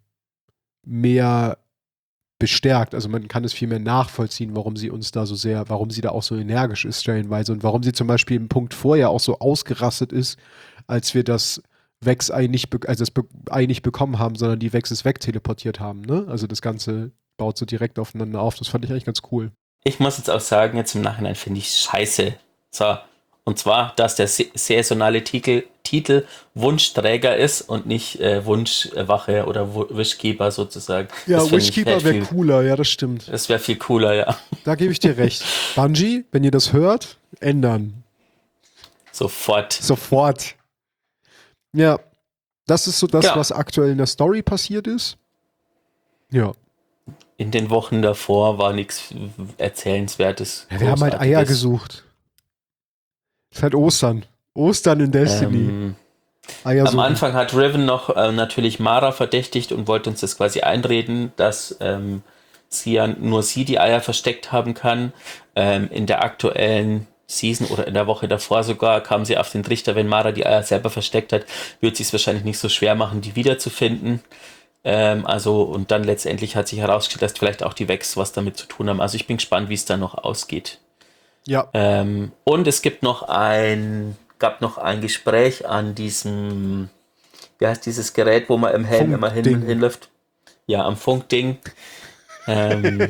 mehr bestärkt. Also man kann es viel mehr nachvollziehen, warum sie uns da so sehr, warum sie da auch so energisch ist stellenweise und warum sie zum Beispiel im Punkt vorher auch so ausgerastet ist, als wir das Vex-Ei nicht, be- also das Be- Ei nicht bekommen haben, sondern die Vexes wegteleportiert haben. Ne? Also das Ganze baut so direkt aufeinander auf. Das fand ich eigentlich ganz cool. Ich muss jetzt auch sagen, jetzt im Nachhinein finde ich scheiße. So, und zwar, dass der sa- saisonale Titel, Titel Wunschträger ist und nicht äh, Wunschwache oder Wu- Wishkeeper sozusagen. Ja, Das find ich Wishkeeper wär wäre viel- cooler, ja, das stimmt. Das wäre viel cooler, ja. Da gebe ich dir recht. Bungie, wenn ihr das hört, ändern. Sofort. Sofort. Ja, das ist so das, Ja. was aktuell in der Story passiert ist. Ja. In den Wochen davor war nichts Erzählenswertes. Ja, wir haben halt Eier Großartiges. gesucht. Ist halt Ostern. Ostern in Destiny. Ähm, Eier Am suchen. Anfang hat Riven noch äh, natürlich Mara verdächtigt und wollte uns das quasi einreden, dass ähm, sie ja nur sie die Eier versteckt haben kann. Ähm, in der aktuellen Season oder in der Woche davor sogar kam sie auf den Trichter, wenn Mara die Eier selber versteckt hat, wird sie es wahrscheinlich nicht so schwer machen, die wiederzufinden. Ähm, also, und dann letztendlich hat sich herausgestellt, dass vielleicht auch die Vex was damit zu tun haben. Also ich bin gespannt, wie es dann noch ausgeht. Ja. Ähm, und es gibt noch ein, gab noch ein Gespräch an diesem, wie heißt dieses Gerät, wo man im Helm immer hin, Funkding. hinläuft? Ja, am Funkding. ähm,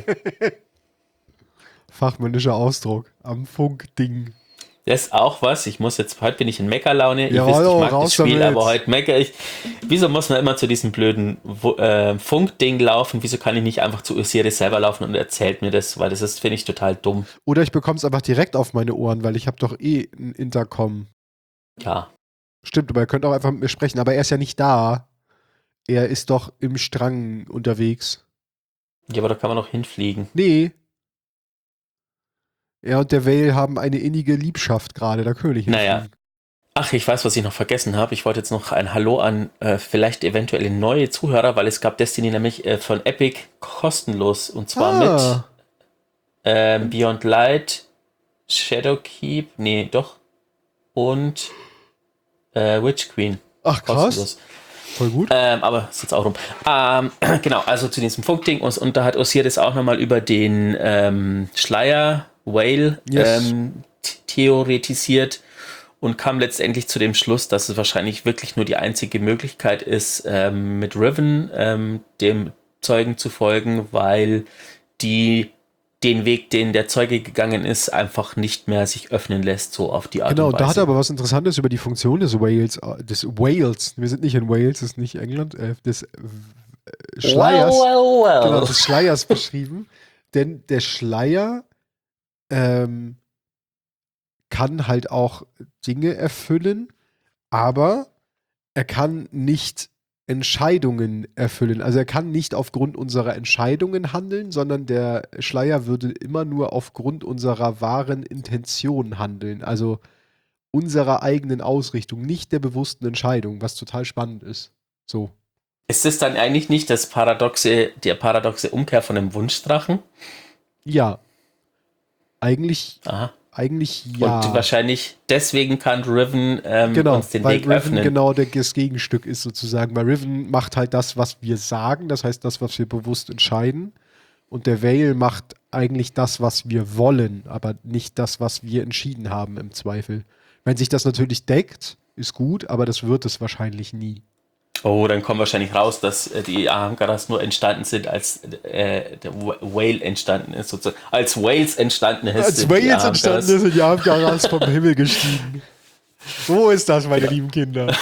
Fachmännischer Ausdruck. Am Funkding. das ist auch was. Ich muss jetzt, heute bin ich in Meckerlaune. Ihr Ja, wisst, ich hallo, mag das raus Spiel, damit. aber heute mecker ich. Wieso muss man immer zu diesem blöden Wo- äh, Funkding laufen? Wieso kann ich nicht einfach zu Osiris selber laufen und erzählt mir das? Weil das ist, finde ich, total dumm. Oder ich bekomme es einfach direkt auf meine Ohren, weil ich habe doch eh ein Intercom. Ja. Stimmt, aber ihr könnt auch einfach mit mir sprechen. Aber er ist ja nicht da. Er ist doch im Strang unterwegs. Ja, aber da kann man noch hinfliegen. Nee. Er und der Vale haben eine innige Liebschaft gerade. Da können wir nicht Naja. hinfliegen. Ach, ich weiß, was ich noch vergessen habe. Ich wollte jetzt noch ein Hallo an äh, vielleicht eventuell neue Zuhörer, weil es gab Destiny nämlich äh, von Epic kostenlos. Und zwar mit Ah, ähm, Beyond Light, Shadowkeep, nee, doch. Und äh, Witch Queen. ach krass. Kostenlos. Voll gut. Ähm, aber ist jetzt auch rum. Ähm, genau, also zu diesem Funkding. Und, und da hat Osiris auch nochmal über den ähm, Schleier Whale Yes. ähm, t- theoretisiert und kam letztendlich zu dem Schluss, dass es wahrscheinlich wirklich nur die einzige Möglichkeit ist, ähm, mit Riven ähm, dem Zeugen zu folgen, weil die den Weg, den der Zeuge gegangen ist, einfach nicht mehr sich öffnen lässt, so auf die Art Genau, und und Weise. da hat er aber was Interessantes über die Funktion des Wales, äh, des Wales, wir sind nicht in Wales, das ist nicht England, äh, des äh, Schleiers, Well, well, well. genau, des Schleiers beschrieben. Denn der Schleier ähm, kann halt auch Dinge erfüllen, aber er kann nicht Entscheidungen erfüllen. Also er kann nicht aufgrund unserer Entscheidungen handeln, sondern der Schleier würde immer nur aufgrund unserer wahren Intention handeln. Also unserer eigenen Ausrichtung, nicht der bewussten Entscheidung, was total spannend ist. So. Ist das dann eigentlich nicht das paradoxe, der paradoxe Umkehr von dem Wunschdrachen? Ja. Eigentlich, Aha. eigentlich ja. Und wahrscheinlich deswegen kann Riven ähm, genau, uns den weil Weg Riven öffnen. genau das Gegenstück ist sozusagen. Weil Riven macht halt das, was wir sagen, das heißt das, was wir bewusst entscheiden. Und der Veil macht eigentlich das, was wir wollen, aber nicht das, was wir entschieden haben im Zweifel. Wenn sich das natürlich deckt, ist gut, aber das wird es wahrscheinlich nie. Oh, dann kommt wahrscheinlich raus, dass äh, die Ahamkaras nur entstanden sind, als äh, der Whale entstanden ist, sozusagen. Als Whales entstanden ist. Als Whales entstanden ist, sind die Ahamkaras vom Himmel gestiegen. So ist das, meine ja. lieben Kinder.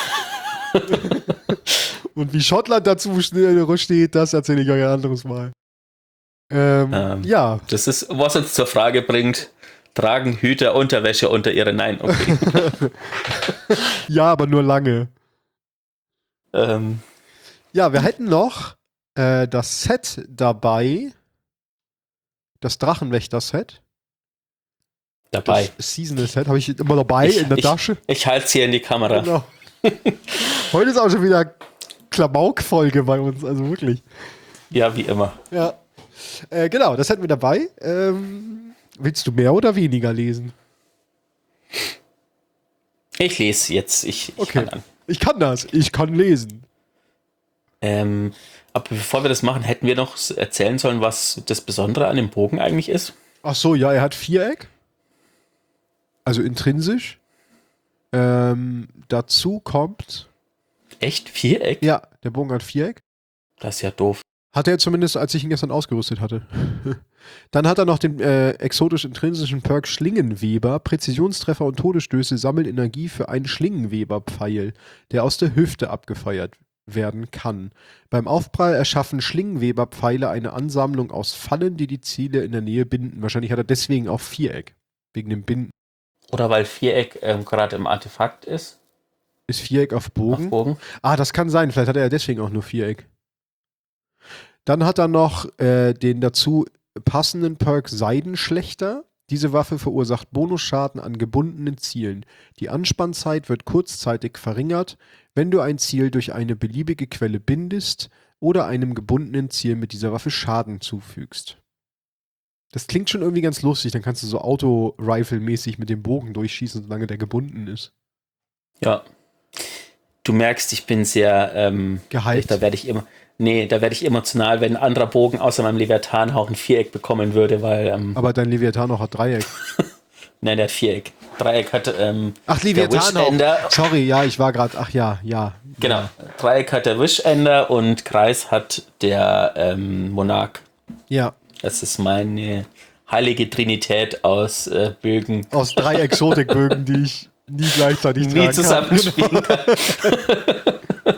Und wie Schottland dazu steht, das erzähle ich euch ein anderes Mal. Ähm, ähm, ja. Das ist, was uns zur Frage bringt, tragen Hüter Unterwäsche unter ihre... Nein, okay. Ja, aber nur lange. Ähm. Ja, wir hätten noch äh, das Set dabei, das Drachenwächter-Set. Dabei. Das Seasonal-Set habe ich immer dabei ich, in der ich, Tasche. Ich halte es hier in die Kamera. Genau. Heute ist auch schon wieder Klamauk-Folge bei uns, also wirklich. Ja, wie immer. Ja. Äh, genau, das hätten wir dabei. Ähm, willst du mehr oder weniger lesen? Ich lese jetzt. Ich, ich okay. kann an. Ich kann das. Ich kann lesen. Ähm, aber bevor wir das machen, hätten wir noch erzählen sollen, was das Besondere an dem Bogen eigentlich ist? Ach so, ja, er hat Viereck. Also intrinsisch. Ähm, dazu kommt... Echt? Viereck? Ja, der Bogen hat Viereck. Das ist ja doof. Hatte er zumindest, als ich ihn gestern ausgerüstet hatte. Dann hat er noch den äh, exotisch-intrinsischen Perk Schlingenweber. Präzisionstreffer und Todesstöße sammeln Energie für einen Schlingenweber-Pfeil, der aus der Hüfte abgefeuert werden kann. Beim Aufprall erschaffen Schlingenweber-Pfeile eine Ansammlung aus Fallen, die die Ziele in der Nähe binden. Wahrscheinlich hat er deswegen auch Viereck. Wegen dem Binden. Oder weil Viereck ähm, gerade im Artefakt ist. Ist Viereck auf Bogen? Auf Bogen? Ah, das kann sein. Vielleicht hat er ja deswegen auch nur Viereck. Dann hat er noch äh, den dazu passenden Perk Seidenschlechter. Diese Waffe verursacht Bonusschaden an gebundenen Zielen. Die Anspannzeit wird kurzzeitig verringert, wenn du ein Ziel durch eine beliebige Quelle bindest oder einem gebundenen Ziel mit dieser Waffe Schaden zufügst. Das klingt schon irgendwie ganz lustig. Dann kannst du so Auto-Rifle-mäßig mit dem Bogen durchschießen, solange der gebunden ist. Ja. Du merkst, ich bin sehr ähm, gehypt. Da werde ich immer... Nee, da werde ich emotional, wenn ein anderer Bogen außer meinem Leviathan auch ein Viereck bekommen würde, weil... Ähm, aber dein Leviathan auch hat Dreieck. Nein, der hat Viereck. Dreieck hat ähm, ach, Leviathan auch. Sorry, ja, ich war gerade... Ach ja, ja. Genau. Ja. Dreieck hat der Wishender und Kreis hat der ähm, Monarch. Ja. Das ist meine heilige Trinität aus äh, Bögen. Aus drei Exotikbögen, die ich nie gleichzeitig nie tragen zusammenspielen kann. kann.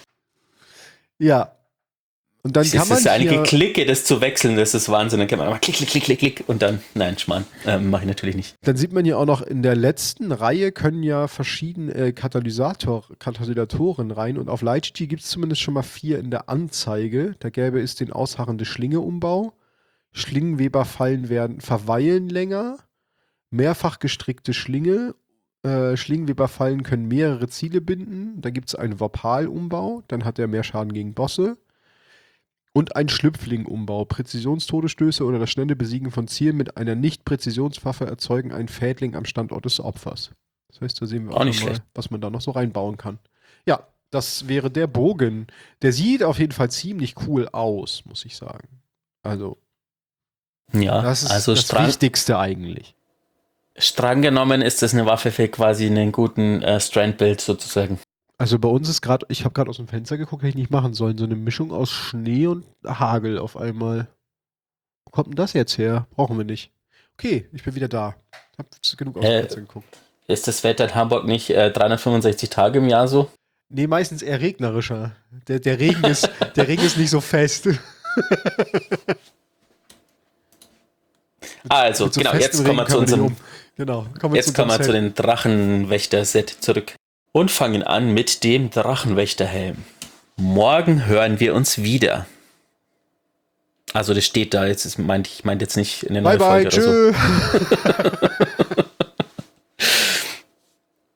Ja. Und dann das kann man ist eine hier Klicke, das zu wechseln, das ist Wahnsinn. Dann kann man mal klick, klick, klick, klick, klick und dann, nein, Schmarrn, ähm, mache ich natürlich nicht. Dann sieht man hier auch noch, in der letzten Reihe können ja verschiedene äh, Katalysator, Katalysatoren rein und auf Lightg gibt es zumindest schon mal vier in der Anzeige. Da gäbe es den ausharrende Schlinge-Umbau. Schlingenweberfallen werden verweilen länger. Mehrfach gestrickte Schlinge. Äh, Schlingenweberfallen können mehrere Ziele binden. Da gibt es einen Vorpal-Umbau. Dann hat er mehr Schaden gegen Bosse. Und ein Schlüpfling-Umbau. Präzisionstodesstöße oder das schnelle Besiegen von Zielen mit einer Nicht-Präzisionswaffe erzeugen einen Fädling am Standort des Opfers. Das heißt, da sehen wir auch, auch noch mal, was man da noch so reinbauen kann. Ja, das wäre der Bogen. Der sieht auf jeden Fall ziemlich cool aus, muss ich sagen. Also, ja, das ist also das streng, Wichtigste eigentlich. Streng genommen ist das eine Waffe für quasi einen guten äh, Strand-Build sozusagen. Also bei uns ist gerade, ich habe gerade aus dem Fenster geguckt, hätte ich nicht machen sollen, so eine Mischung aus Schnee und Hagel auf einmal. Wo kommt denn das jetzt her? Brauchen wir nicht. Okay, ich bin wieder da. Ich habe genug aus dem äh, Fenster geguckt. Ist das Wetter in Hamburg nicht äh, dreihundertfünfundsechzig Tage im Jahr so? Nee, meistens eher regnerischer. Der, der, Regen, ist, der Regen ist nicht so fest. Also, mit so genau, jetzt kommen wir zu unserem... Um. Genau, kommen wir jetzt kommen wir zu den Drachenwächter-Set zurück. Und fangen an mit dem Drachenwächterhelm. Morgen hören wir uns wieder. Also das steht da, jetzt ist, meint, ich meinte jetzt nicht in der neuen Folge oder so.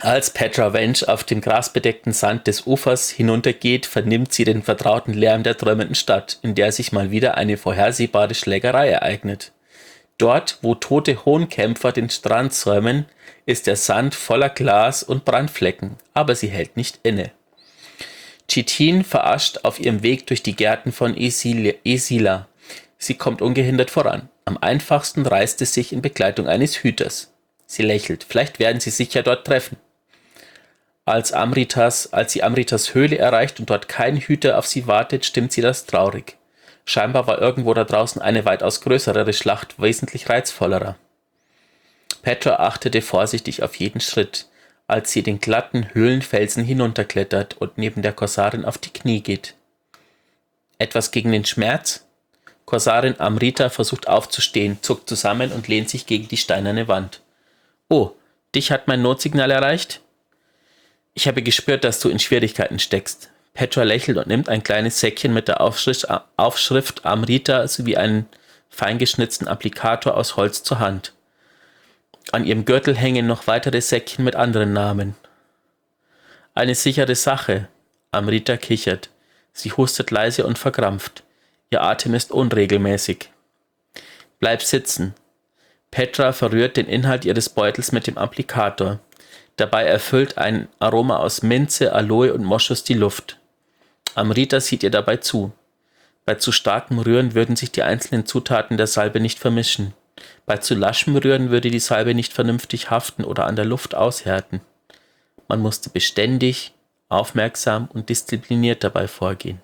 Als Petra Vench auf dem grasbedeckten Sand des Ufers hinuntergeht, vernimmt sie den vertrauten Lärm der träumenden Stadt, in der sich mal wieder eine vorhersehbare Schlägerei ereignet. Dort, wo tote Hohnkämpfer den Strand säumen, ist der Sand voller Glas und Brandflecken, aber sie hält nicht inne. Chitin verarscht auf ihrem Weg durch die Gärten von Esila. Sie kommt ungehindert voran. Am einfachsten reißt es sich in Begleitung eines Hüters. Sie lächelt, vielleicht werden sie sich ja dort treffen. Als, Amritas, als sie Amritas Höhle erreicht und dort kein Hüter auf sie wartet, stimmt sie das traurig. Scheinbar war irgendwo da draußen eine weitaus größere Schlacht, wesentlich reizvollerer. Petra achtete vorsichtig auf jeden Schritt, als sie den glatten Höhlenfelsen hinunterklettert und neben der Korsarin auf die Knie geht. Etwas gegen den Schmerz? Korsarin Amrita versucht aufzustehen, zuckt zusammen und lehnt sich gegen die steinerne Wand. Oh, dich hat mein Notsignal erreicht? Ich habe gespürt, dass du in Schwierigkeiten steckst. Petra lächelt und nimmt ein kleines Säckchen mit der Aufschrift, Aufschrift Amrita sowie einen feingeschnitzten Applikator aus Holz zur Hand. An ihrem Gürtel hängen noch weitere Säckchen mit anderen Namen. Eine sichere Sache. Amrita kichert. Sie hustet leise und verkrampft. Ihr Atem ist unregelmäßig. Bleib sitzen. Petra verrührt den Inhalt ihres Beutels mit dem Applikator. Dabei erfüllt ein Aroma aus Minze, Aloe und Moschus die Luft. Amrita sieht ihr dabei zu. Bei zu starkem Rühren würden sich die einzelnen Zutaten der Salbe nicht vermischen. Bei zu laschem Rühren würde die Salbe nicht vernünftig haften oder an der Luft aushärten. Man musste beständig, aufmerksam und diszipliniert dabei vorgehen.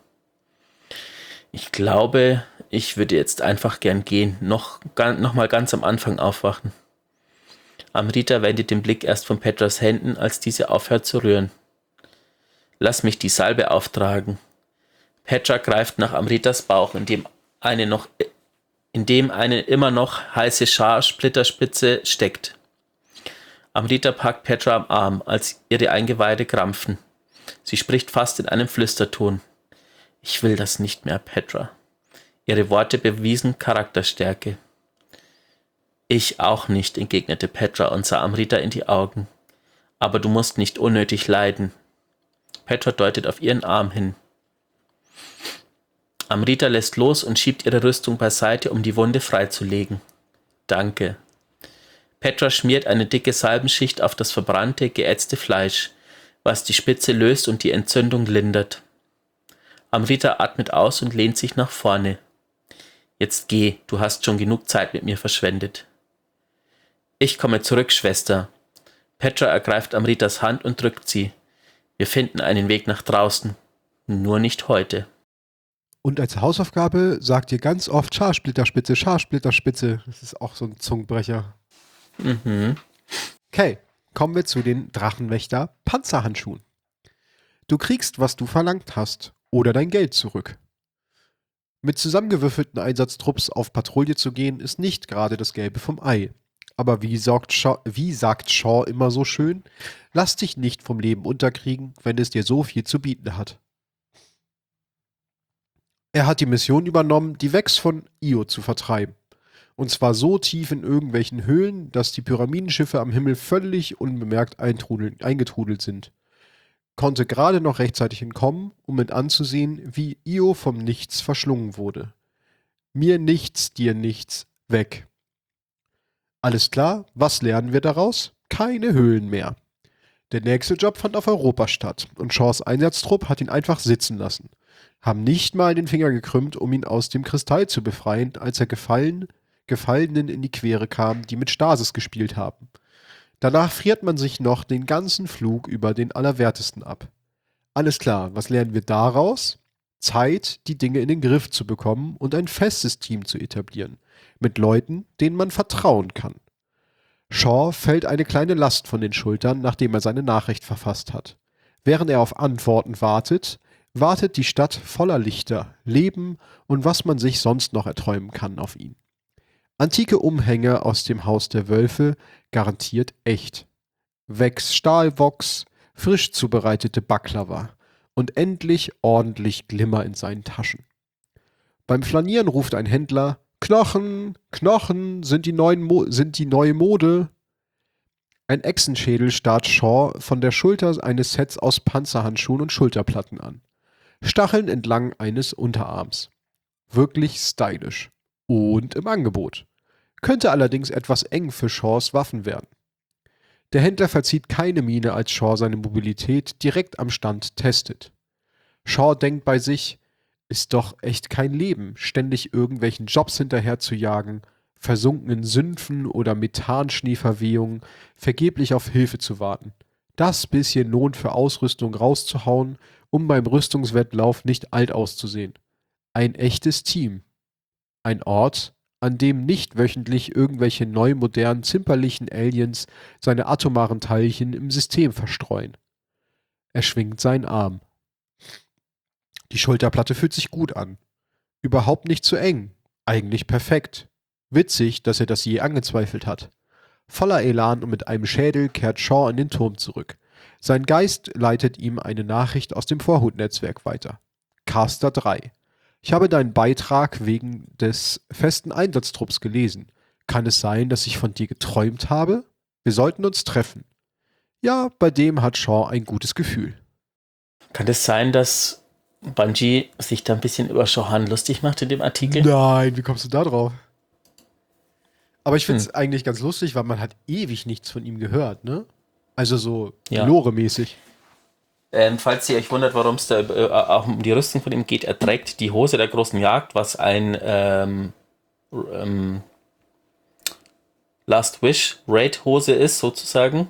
Ich glaube, ich würde jetzt einfach gern gehen, noch, noch mal ganz am Anfang aufwachen. Amrita wendet den Blick erst von Petras Händen, als diese aufhört zu rühren. Lass mich die Salbe auftragen. Petra greift nach Amritas Bauch, in dem eine, noch, in dem eine immer noch heiße Scharsplitterspitze steckt. Amrita packt Petra am Arm, als ihre Eingeweide krampfen. Sie spricht fast in einem Flüsterton. Ich will das nicht mehr, Petra. Ihre Worte bewiesen Charakterstärke. Ich auch nicht, entgegnete Petra und sah Amrita in die Augen. Aber du musst nicht unnötig leiden. Petra deutet auf ihren Arm hin. Amrita lässt los und schiebt ihre Rüstung beiseite, um die Wunde freizulegen. Danke. Petra schmiert eine dicke Salbenschicht auf das verbrannte, geätzte Fleisch, was die Spitze löst und die Entzündung lindert. Amrita atmet aus und lehnt sich nach vorne. Jetzt geh, du hast schon genug Zeit mit mir verschwendet. Ich komme zurück, Schwester. Petra ergreift Amritas Hand und drückt sie. Wir finden einen Weg nach draußen. Nur nicht heute. Und als Hausaufgabe sagt ihr ganz oft Scharsplitterspitze, Scharsplitterspitze. Das ist auch so ein Zungenbrecher. Mhm. Okay, kommen wir zu den Drachenwächter-Panzerhandschuhen. Du kriegst, was du verlangt hast, oder dein Geld zurück. Mit zusammengewürfelten Einsatztrupps auf Patrouille zu gehen, ist nicht gerade das Gelbe vom Ei. Aber wie sagt, Shaw, wie sagt Shaw immer so schön, lass dich nicht vom Leben unterkriegen, wenn es dir so viel zu bieten hat. Er hat die Mission übernommen, die Vex von Io zu vertreiben. Und zwar so tief in irgendwelchen Höhlen, dass die Pyramidenschiffe am Himmel völlig unbemerkt eingetrudelt sind. Konnte gerade noch rechtzeitig entkommen, um mit anzusehen, wie Io vom Nichts verschlungen wurde. Mir nichts, dir nichts, weg. Alles klar, was lernen wir daraus? Keine Höhlen mehr. Der nächste Job fand auf Europa statt und Shaws Einsatztrupp hat ihn einfach sitzen lassen. Haben nicht mal den Finger gekrümmt, um ihn aus dem Kristall zu befreien, als er Gefallen, Gefallenen in die Quere kam, die mit Stasis gespielt haben. Danach friert man sich noch den ganzen Flug über den Allerwertesten ab. Alles klar, was lernen wir daraus? Zeit, die Dinge in den Griff zu bekommen und ein festes Team zu etablieren. Mit Leuten, denen man vertrauen kann. Shaw fällt eine kleine Last von den Schultern, nachdem er seine Nachricht verfasst hat. Während er auf Antworten wartet, wartet die Stadt voller Lichter, Leben und was man sich sonst noch erträumen kann auf ihn. Antike Umhänge aus dem Haus der Wölfe, garantiert echt. Vex Stahlwoks, frisch zubereitete Baklava und endlich ordentlich Glimmer in seinen Taschen. Beim Flanieren ruft ein Händler: Knochen, Knochen sind die, neuen Mo- sind die neue Mode. Ein Echsenschädel starrt Shaw von der Schulter eines Sets aus Panzerhandschuhen und Schulterplatten an. Stacheln entlang eines Unterarms. Wirklich stylisch. Und im Angebot. Könnte allerdings etwas eng für Shaws Waffen werden. Der Händler verzieht keine Miene, als Shaw seine Mobilität direkt am Stand testet. Shaw denkt bei sich, ist doch echt kein Leben, ständig irgendwelchen Jobs hinterher zu jagen, versunkenen Sümpfen oder Methanschneeverwehungen vergeblich auf Hilfe zu warten. Das bisschen Lohn für Ausrüstung rauszuhauen, um beim Rüstungswettlauf nicht alt auszusehen. Ein echtes Team. Ein Ort, an dem nicht wöchentlich irgendwelche neu modernen, zimperlichen Aliens seine atomaren Teilchen im System verstreuen. Er schwingt seinen Arm. Die Schulterplatte fühlt sich gut an. Überhaupt nicht zu eng. Eigentlich perfekt. Witzig, dass er das je angezweifelt hat. Voller Elan und mit einem Schädel kehrt Shaw in den Turm zurück. Sein Geist leitet ihm eine Nachricht aus dem Vorhut-Netzwerk weiter. Caster drei. Ich habe deinen Beitrag wegen des festen Einsatztrupps gelesen. Kann es sein, dass ich von dir geträumt habe? Wir sollten uns treffen. Ja, bei dem hat Shaw ein gutes Gefühl. Kann es sein, dass Bungie sich da ein bisschen über Shohan lustig macht in dem Artikel? Nein, wie kommst du da drauf? Aber ich finde es Hm. eigentlich ganz lustig, weil man hat ewig nichts von ihm gehört, ne? Also so Ja. Lore-mäßig. Ähm, falls ihr euch wundert, warum es da äh, auch um die Rüstung von ihm geht, er trägt die Hose der großen Jagd, was ein ähm, ähm, Last Wish Raid Hose ist, sozusagen.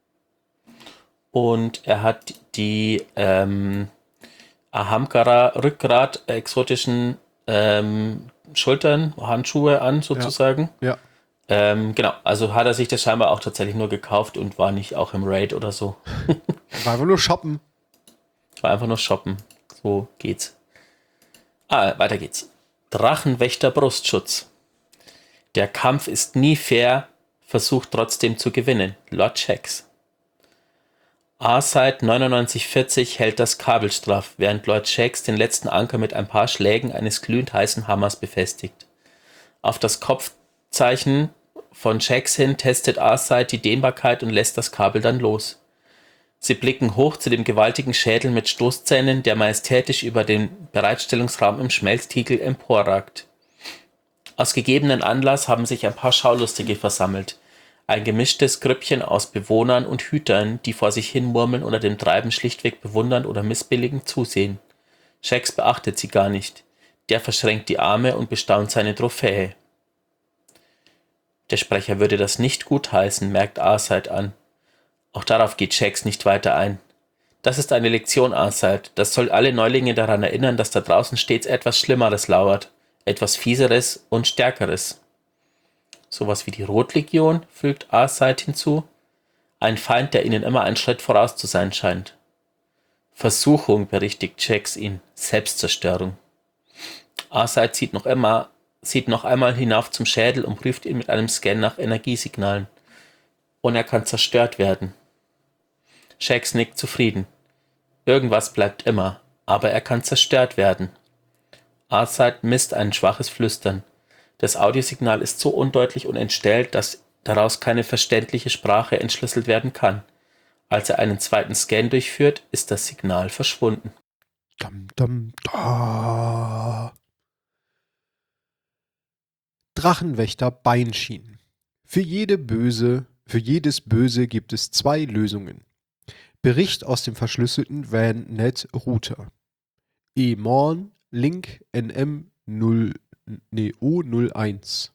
Und er hat die ähm, Ahamkara Rückgrat exotischen ähm, Schultern, Handschuhe an, sozusagen. Ja. Ähm, genau, also hat er sich das scheinbar auch tatsächlich nur gekauft und war nicht auch im Raid oder so. War einfach nur shoppen. War einfach nur shoppen. So geht's. Ah, weiter geht's. Drachenwächter Brustschutz. Der Kampf ist nie fair, versucht trotzdem zu gewinnen. Lord Shax. Arcite neunundneunzig vierzig hält das Kabel straff, während Lord Shax den letzten Anker mit ein paar Schlägen eines glühend heißen Hammers befestigt. Auf das Kopfzeichen von Shax hin testet Arcite die Dehnbarkeit und lässt das Kabel dann los. Sie blicken hoch zu dem gewaltigen Schädel mit Stoßzähnen, der majestätisch über den Bereitstellungsraum im Schmelztiegel emporragt. Aus gegebenen Anlass haben sich ein paar Schaulustige versammelt. Ein gemischtes Grüppchen aus Bewohnern und Hütern, die vor sich hin murmeln oder dem Treiben schlichtweg bewundernd oder missbilligend zusehen. Shax beachtet sie gar nicht. Der verschränkt die Arme und bestaunt seine Trophäe. Der Sprecher würde das nicht gutheißen, merkt Arcite an. Auch darauf geht Shax nicht weiter ein. Das ist eine Lektion, Arcite. Das soll alle Neulinge daran erinnern, dass da draußen stets etwas Schlimmeres lauert. Etwas Fieseres und Stärkeres. Sowas wie die Rotlegion, fügt Arcite hinzu. Ein Feind, der ihnen immer einen Schritt voraus zu sein scheint. Versuchung, berichtigt Shax ihn. Selbstzerstörung. Arcite sieht noch immer, sieht noch einmal hinauf zum Schädel und prüft ihn mit einem Scan nach Energiesignalen. Und er kann zerstört werden. Shax nickt zufrieden. Irgendwas bleibt immer, aber er kann zerstört werden. Arcite misst ein schwaches Flüstern. Das Audiosignal ist so undeutlich und entstellt, dass daraus keine verständliche Sprache entschlüsselt werden kann. Als er einen zweiten Scan durchführt, ist das Signal verschwunden. Dum, dum, da. Drachenwächter Beinschienen. Für jede Böse, für jedes Böse gibt es zwei Lösungen. Bericht aus dem verschlüsselten W A N-Net Router. E-Morn, Link N M null, nee, O null eins.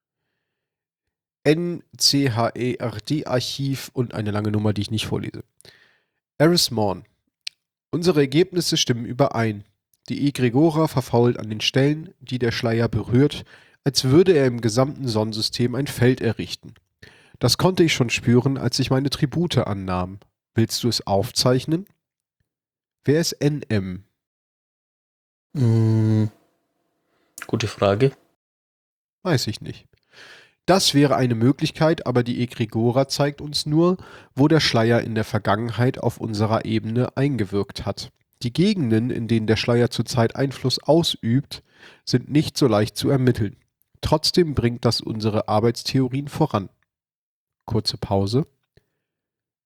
N C H E R D-Archiv und eine lange Nummer, die ich nicht vorlese. Eris Morn. Unsere Ergebnisse stimmen überein. Die Egregora verfault an den Stellen, die der Schleier berührt, als würde er im gesamten Sonnensystem ein Feld errichten. Das konnte ich schon spüren, als ich meine Tribute annahm. Willst du es aufzeichnen? Wer ist N M? Hm, gute Frage. Weiß ich nicht. Das wäre eine Möglichkeit, aber die Egregora zeigt uns nur, wo der Schleier in der Vergangenheit auf unserer Ebene eingewirkt hat. Die Gegenden, in denen der Schleier zurzeit Einfluss ausübt, sind nicht so leicht zu ermitteln. Trotzdem bringt das unsere Arbeitstheorien voran. Kurze Pause.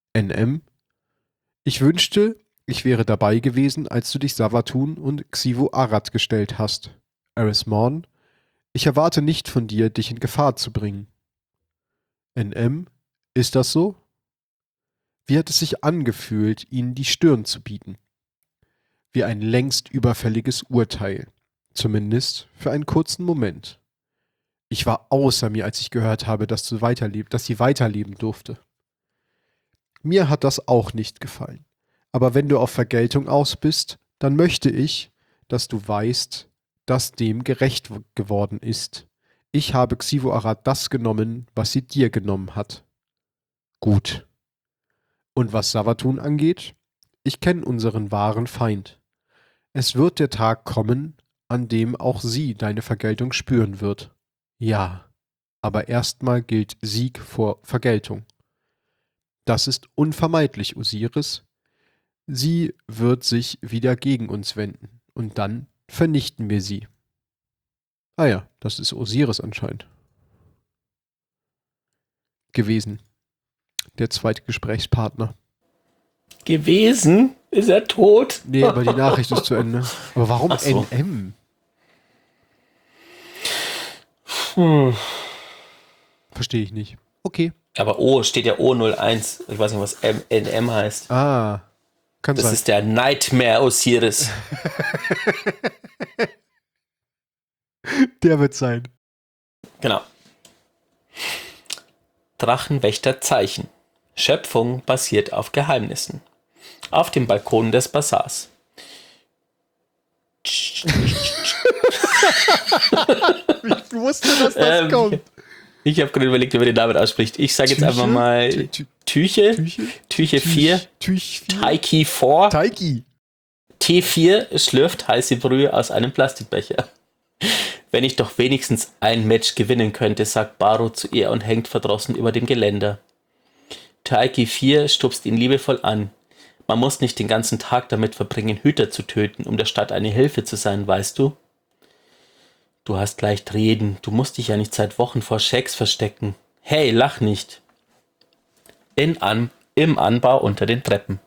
N M. Ich wünschte, ich wäre dabei gewesen, als du dich Savatun und Xivu Arad gestellt hast. Eris Morn. Ich erwarte nicht von dir, dich in Gefahr zu bringen. N M. Ist das so? Wie hat es sich angefühlt, ihnen die Stirn zu bieten? Wie ein längst überfälliges Urteil. Zumindest für einen kurzen Moment. Ich war außer mir, als ich gehört habe, dass du weiterleb- dass sie weiterleben durfte. Mir hat das auch nicht gefallen. Aber wenn du auf Vergeltung aus bist, dann möchte ich, dass du weißt, dass dem gerecht w- geworden ist. Ich habe Xivu Arad das genommen, was sie dir genommen hat. Gut. Und was Savatun angeht, ich kenne unseren wahren Feind. Es wird der Tag kommen, an dem auch sie deine Vergeltung spüren wird. Ja, aber erstmal gilt Sieg vor Vergeltung. Das ist unvermeidlich, Osiris. Sie wird sich wieder gegen uns wenden und dann vernichten wir sie. Ah ja, das ist Osiris anscheinend gewesen, der zweite Gesprächspartner. Gewesen? Ist er tot? Nee, aber die Nachricht ist zu Ende. Aber warum Ach so. N M? Hm. Verstehe ich nicht. Okay. Aber O steht ja O null eins. Ich weiß nicht, was M- N M heißt. Ah, kann Das sein. ist der Nightmare Osiris. Der wird sein. Genau. Drachenwächterzeichen. Schöpfung basiert auf Geheimnissen. Auf dem Balkon des Bazars. Ich wusste, dass das Ähm, kommt. Ich habe gerade überlegt, wie man den Namen ausspricht. Ich sage jetzt einfach mal Tü- Tü- Tüche. Tüche? Tüche vier. Tüch vier. Taiki vier. Taiki. T vier schlürft heiße Brühe aus einem Plastikbecher. Wenn ich doch wenigstens ein Match gewinnen könnte, sagt Baro zu ihr und hängt verdrossen über dem Geländer. Taiki vier stupst ihn liebevoll an. Man muss nicht den ganzen Tag damit verbringen, Hüter zu töten, um der Stadt eine Hilfe zu sein, weißt du? Du hast leicht reden, du musst dich ja nicht seit Wochen vor Shakes verstecken. Hey, lach nicht. In An- Im Anbau unter den Treppen.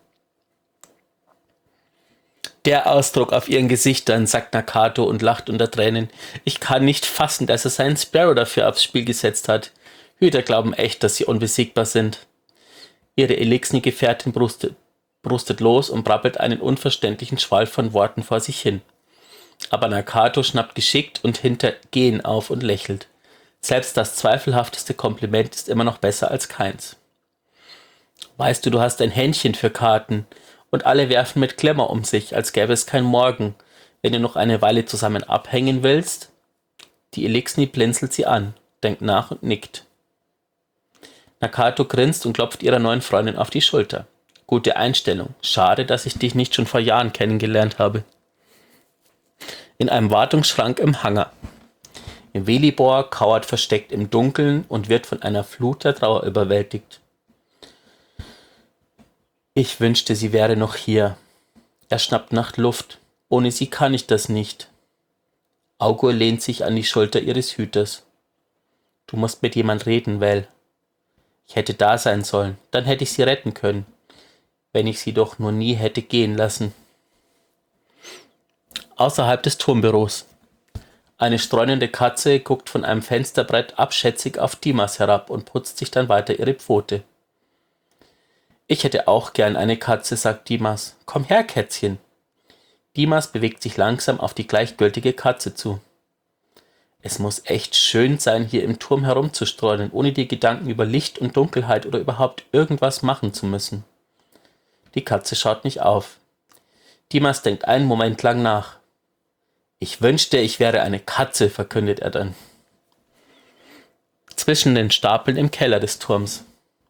Der Ausdruck auf ihren Gesichtern, sagt Nakato und lacht unter Tränen. Ich kann nicht fassen, dass er seinen Sparrow dafür aufs Spiel gesetzt hat. Hüter glauben echt, dass sie unbesiegbar sind. Ihre Elixni-Gefährtin brustet, brustet los und brabbelt einen unverständlichen Schwall von Worten vor sich hin. Aber Nakato schnappt geschickt und hinter Gehen auf und lächelt. Selbst das zweifelhafteste Kompliment ist immer noch besser als keins. Weißt du, du hast ein Händchen für Karten und alle werfen mit Klemmer um sich, als gäbe es kein Morgen, wenn du noch eine Weile zusammen abhängen willst? Die Elixni blinzelt sie an, denkt nach und nickt. Nakato grinst und klopft ihrer neuen Freundin auf die Schulter. Gute Einstellung. Schade, dass ich dich nicht schon vor Jahren kennengelernt habe. In einem Wartungsschrank im Hangar. Velibor kauert versteckt im Dunkeln und wird von einer Flut der Trauer überwältigt. Ich wünschte, sie wäre noch hier. Er schnappt nach Luft. Ohne sie kann ich das nicht. Augur lehnt sich an die Schulter ihres Hüters. Du musst mit jemand reden, Vel. Ich hätte da sein sollen, dann hätte ich sie retten können. Wenn ich sie doch nur nie hätte gehen lassen. Außerhalb des Turmbüros. Eine streunende Katze guckt von einem Fensterbrett abschätzig auf Dimas herab und putzt sich dann weiter ihre Pfote. Ich hätte auch gern eine Katze, sagt Dimas. Komm her, Kätzchen. Dimas bewegt sich langsam auf die gleichgültige Katze zu. Es muss echt schön sein, hier im Turm herumzustreunen, ohne die Gedanken über Licht und Dunkelheit oder überhaupt irgendwas machen zu müssen. Die Katze schaut nicht auf. Dimas denkt einen Moment lang nach. Ich wünschte, ich wäre eine Katze, verkündet er dann. Zwischen den Stapeln im Keller des Turms.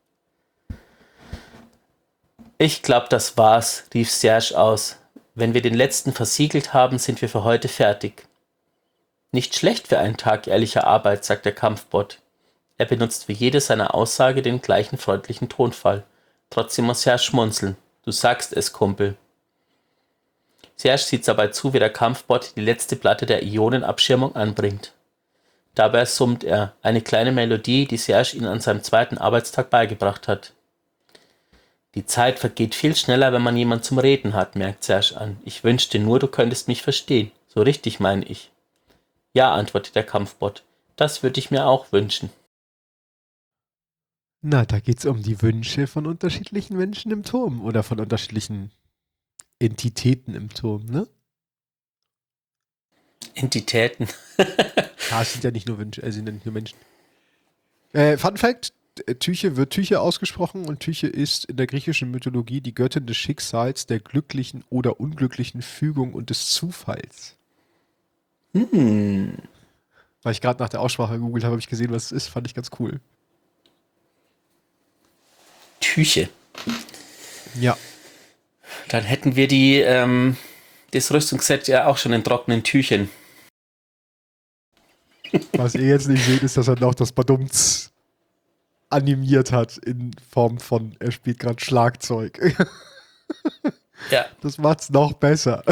Ich glaub, das war's, rief Serge aus. Wenn wir den letzten versiegelt haben, sind wir für heute fertig. Nicht schlecht für einen Tag ehrlicher Arbeit, sagt der Kampfbot. Er benutzt für jede seiner Aussage den gleichen freundlichen Tonfall. Trotzdem muss Serge schmunzeln. Du sagst es, Kumpel. Serge sieht dabei zu, wie der Kampfbot die letzte Platte der Ionenabschirmung anbringt. Dabei summt er eine kleine Melodie, die Serge ihm an seinem zweiten Arbeitstag beigebracht hat. Die Zeit vergeht viel schneller, wenn man jemand zum Reden hat, merkt Serge an. Ich wünschte nur, du könntest mich verstehen. So richtig meine ich. Ja, antwortet der Kampfbot. Das würde ich mir auch wünschen. Na, da geht's um die Wünsche von unterschiedlichen Menschen im Turm oder von unterschiedlichen Entitäten im Turm, ne? Entitäten. Ja, es sind ja nicht nur Wünsche, es sind ja nicht nur Menschen. Äh, Fun Fact, Tyche wird Tyche ausgesprochen und Tyche ist in der griechischen Mythologie die Göttin des Schicksals, der glücklichen oder unglücklichen Fügung und des Zufalls. Hm. Weil ich gerade nach der Aussprache gegoogelt habe, habe ich gesehen, was es ist, fand ich ganz cool. Tüche. Ja. Dann hätten wir die, ähm, das Rüstungsset ja auch schon in trockenen Tüchern. Was ihr jetzt nicht seht, ist, dass er noch das Badumts animiert hat in Form von, er spielt gerade Schlagzeug. Ja. Das macht's noch besser.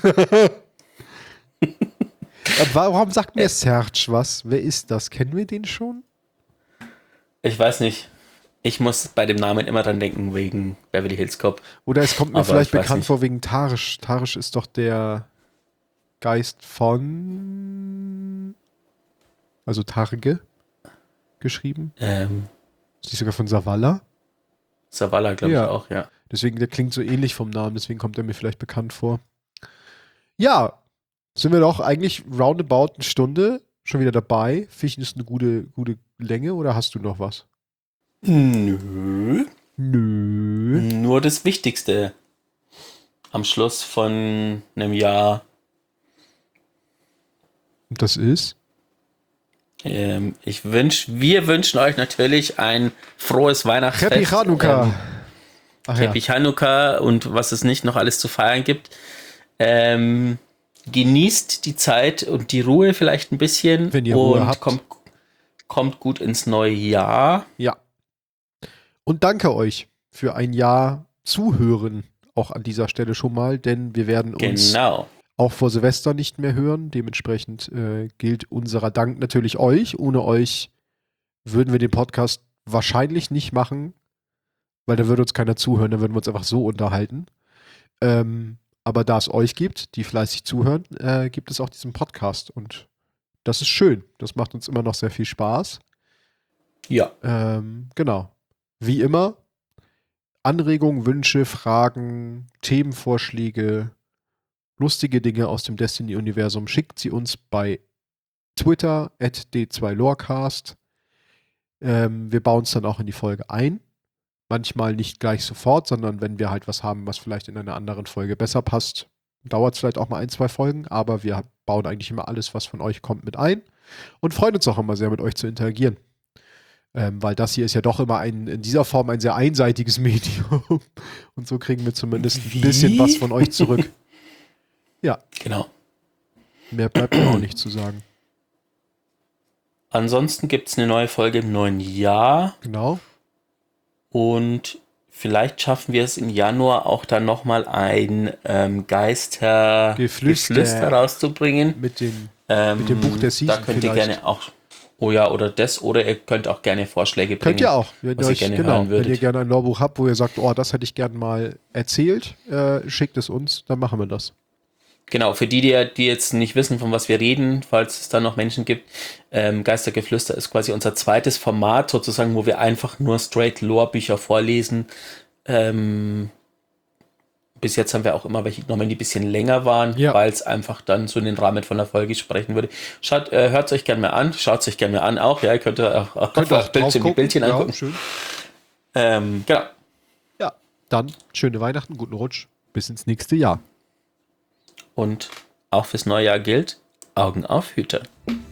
Warum sagt mir Serge was? Wer ist das? Kennen wir den schon? Ich weiß nicht. Ich muss bei dem Namen immer dran denken, wegen Beverly Hills Cop. Oder es kommt mir Aber vielleicht ich weiß bekannt nicht. vor wegen Tarisch. Tarisch ist doch der Geist von, also Targe geschrieben. Ähm, Ist die sogar von Savala? Savala, glaube Ja. ich auch, ja. Deswegen, der klingt so ähnlich vom Namen, deswegen kommt er mir vielleicht bekannt vor. Ja, sind wir doch eigentlich roundabout eine Stunde schon wieder dabei. Finde ich, ist eine gute, gute Länge oder hast du noch was? Nö. Nö. Nur das Wichtigste. Am Schluss von einem Jahr. Und das ist? Ähm, ich wünsch, wir wünschen euch natürlich ein frohes Weihnachtsfest. Happy Chanukka. Ähm, Ach ja. Happy Chanukka und was es nicht noch alles zu feiern gibt. Ähm, genießt die Zeit und die Ruhe vielleicht ein bisschen. Wenn ihr und Ruhe habt. Kommt, kommt gut ins neue Jahr. Ja. Und danke euch für ein Jahr Zuhören, auch an dieser Stelle schon mal, denn wir werden uns Genau. auch vor Silvester nicht mehr hören. Dementsprechend äh, gilt unserer Dank natürlich euch. Ohne euch würden wir den Podcast wahrscheinlich nicht machen, weil da würde uns keiner zuhören, da würden wir uns einfach so unterhalten. Ähm, aber da es euch gibt, die fleißig zuhören, äh, gibt es auch diesen Podcast und das ist schön. Das macht uns immer noch sehr viel Spaß. Ja. Ähm, genau. Wie immer, Anregungen, Wünsche, Fragen, Themenvorschläge, lustige Dinge aus dem Destiny-Universum, schickt sie uns bei Twitter at d zwei lorecast. Ähm, wir bauen es dann auch in die Folge ein. Manchmal nicht gleich sofort, sondern wenn wir halt was haben, was vielleicht in einer anderen Folge besser passt, dauert es vielleicht auch mal ein, zwei Folgen, aber wir bauen eigentlich immer alles, was von euch kommt, mit ein und freuen uns auch immer sehr, mit euch zu interagieren. Ähm, weil das hier ist ja doch immer ein, in dieser Form ein sehr einseitiges Medium. Und so kriegen wir zumindest ein Wie? bisschen was von euch zurück. Ja, Genau. mehr bleibt mir auch nicht zu sagen. Ansonsten gibt es eine neue Folge im neuen Jahr. Genau. Und vielleicht schaffen wir es im Januar auch dann nochmal ein ähm, Geistergeflüster Geflüster. rauszubringen. Mit, den, Ähm, mit dem Buch der Season Da könnt ihr vielleicht. gerne auch, oh ja, oder das, oder ihr könnt auch gerne Vorschläge bringen. Könnt ihr auch, wenn, was ihr ihr euch, gerne genau, hören wenn ihr würdet. gerne ein Lorbuch habt, wo ihr sagt, oh, das hätte ich gerne mal erzählt, äh, schickt es uns, dann machen wir das. Genau, für die, die, die jetzt nicht wissen, von was wir reden, falls es da noch Menschen gibt, ähm, Geistergeflüster ist quasi unser zweites Format sozusagen, wo wir einfach nur straight Lore-Bücher vorlesen. Ähm, bis jetzt haben wir auch immer welche genommen, die ein bisschen länger waren, Ja. weil es einfach dann so in den Rahmen von der Folge sprechen würde. Schaut, äh, hört es euch gerne mal an, schaut es euch gerne mal an auch, ja, ihr könnt auch, auch Könnt ihr auch auf Bildschirm die drauf Bildchen gucken. angucken. Ja, schön. Ähm, genau. Ja, dann schöne Weihnachten, guten Rutsch, bis ins nächste Jahr. Und auch fürs neue Jahr gilt, Augen auf Hüter.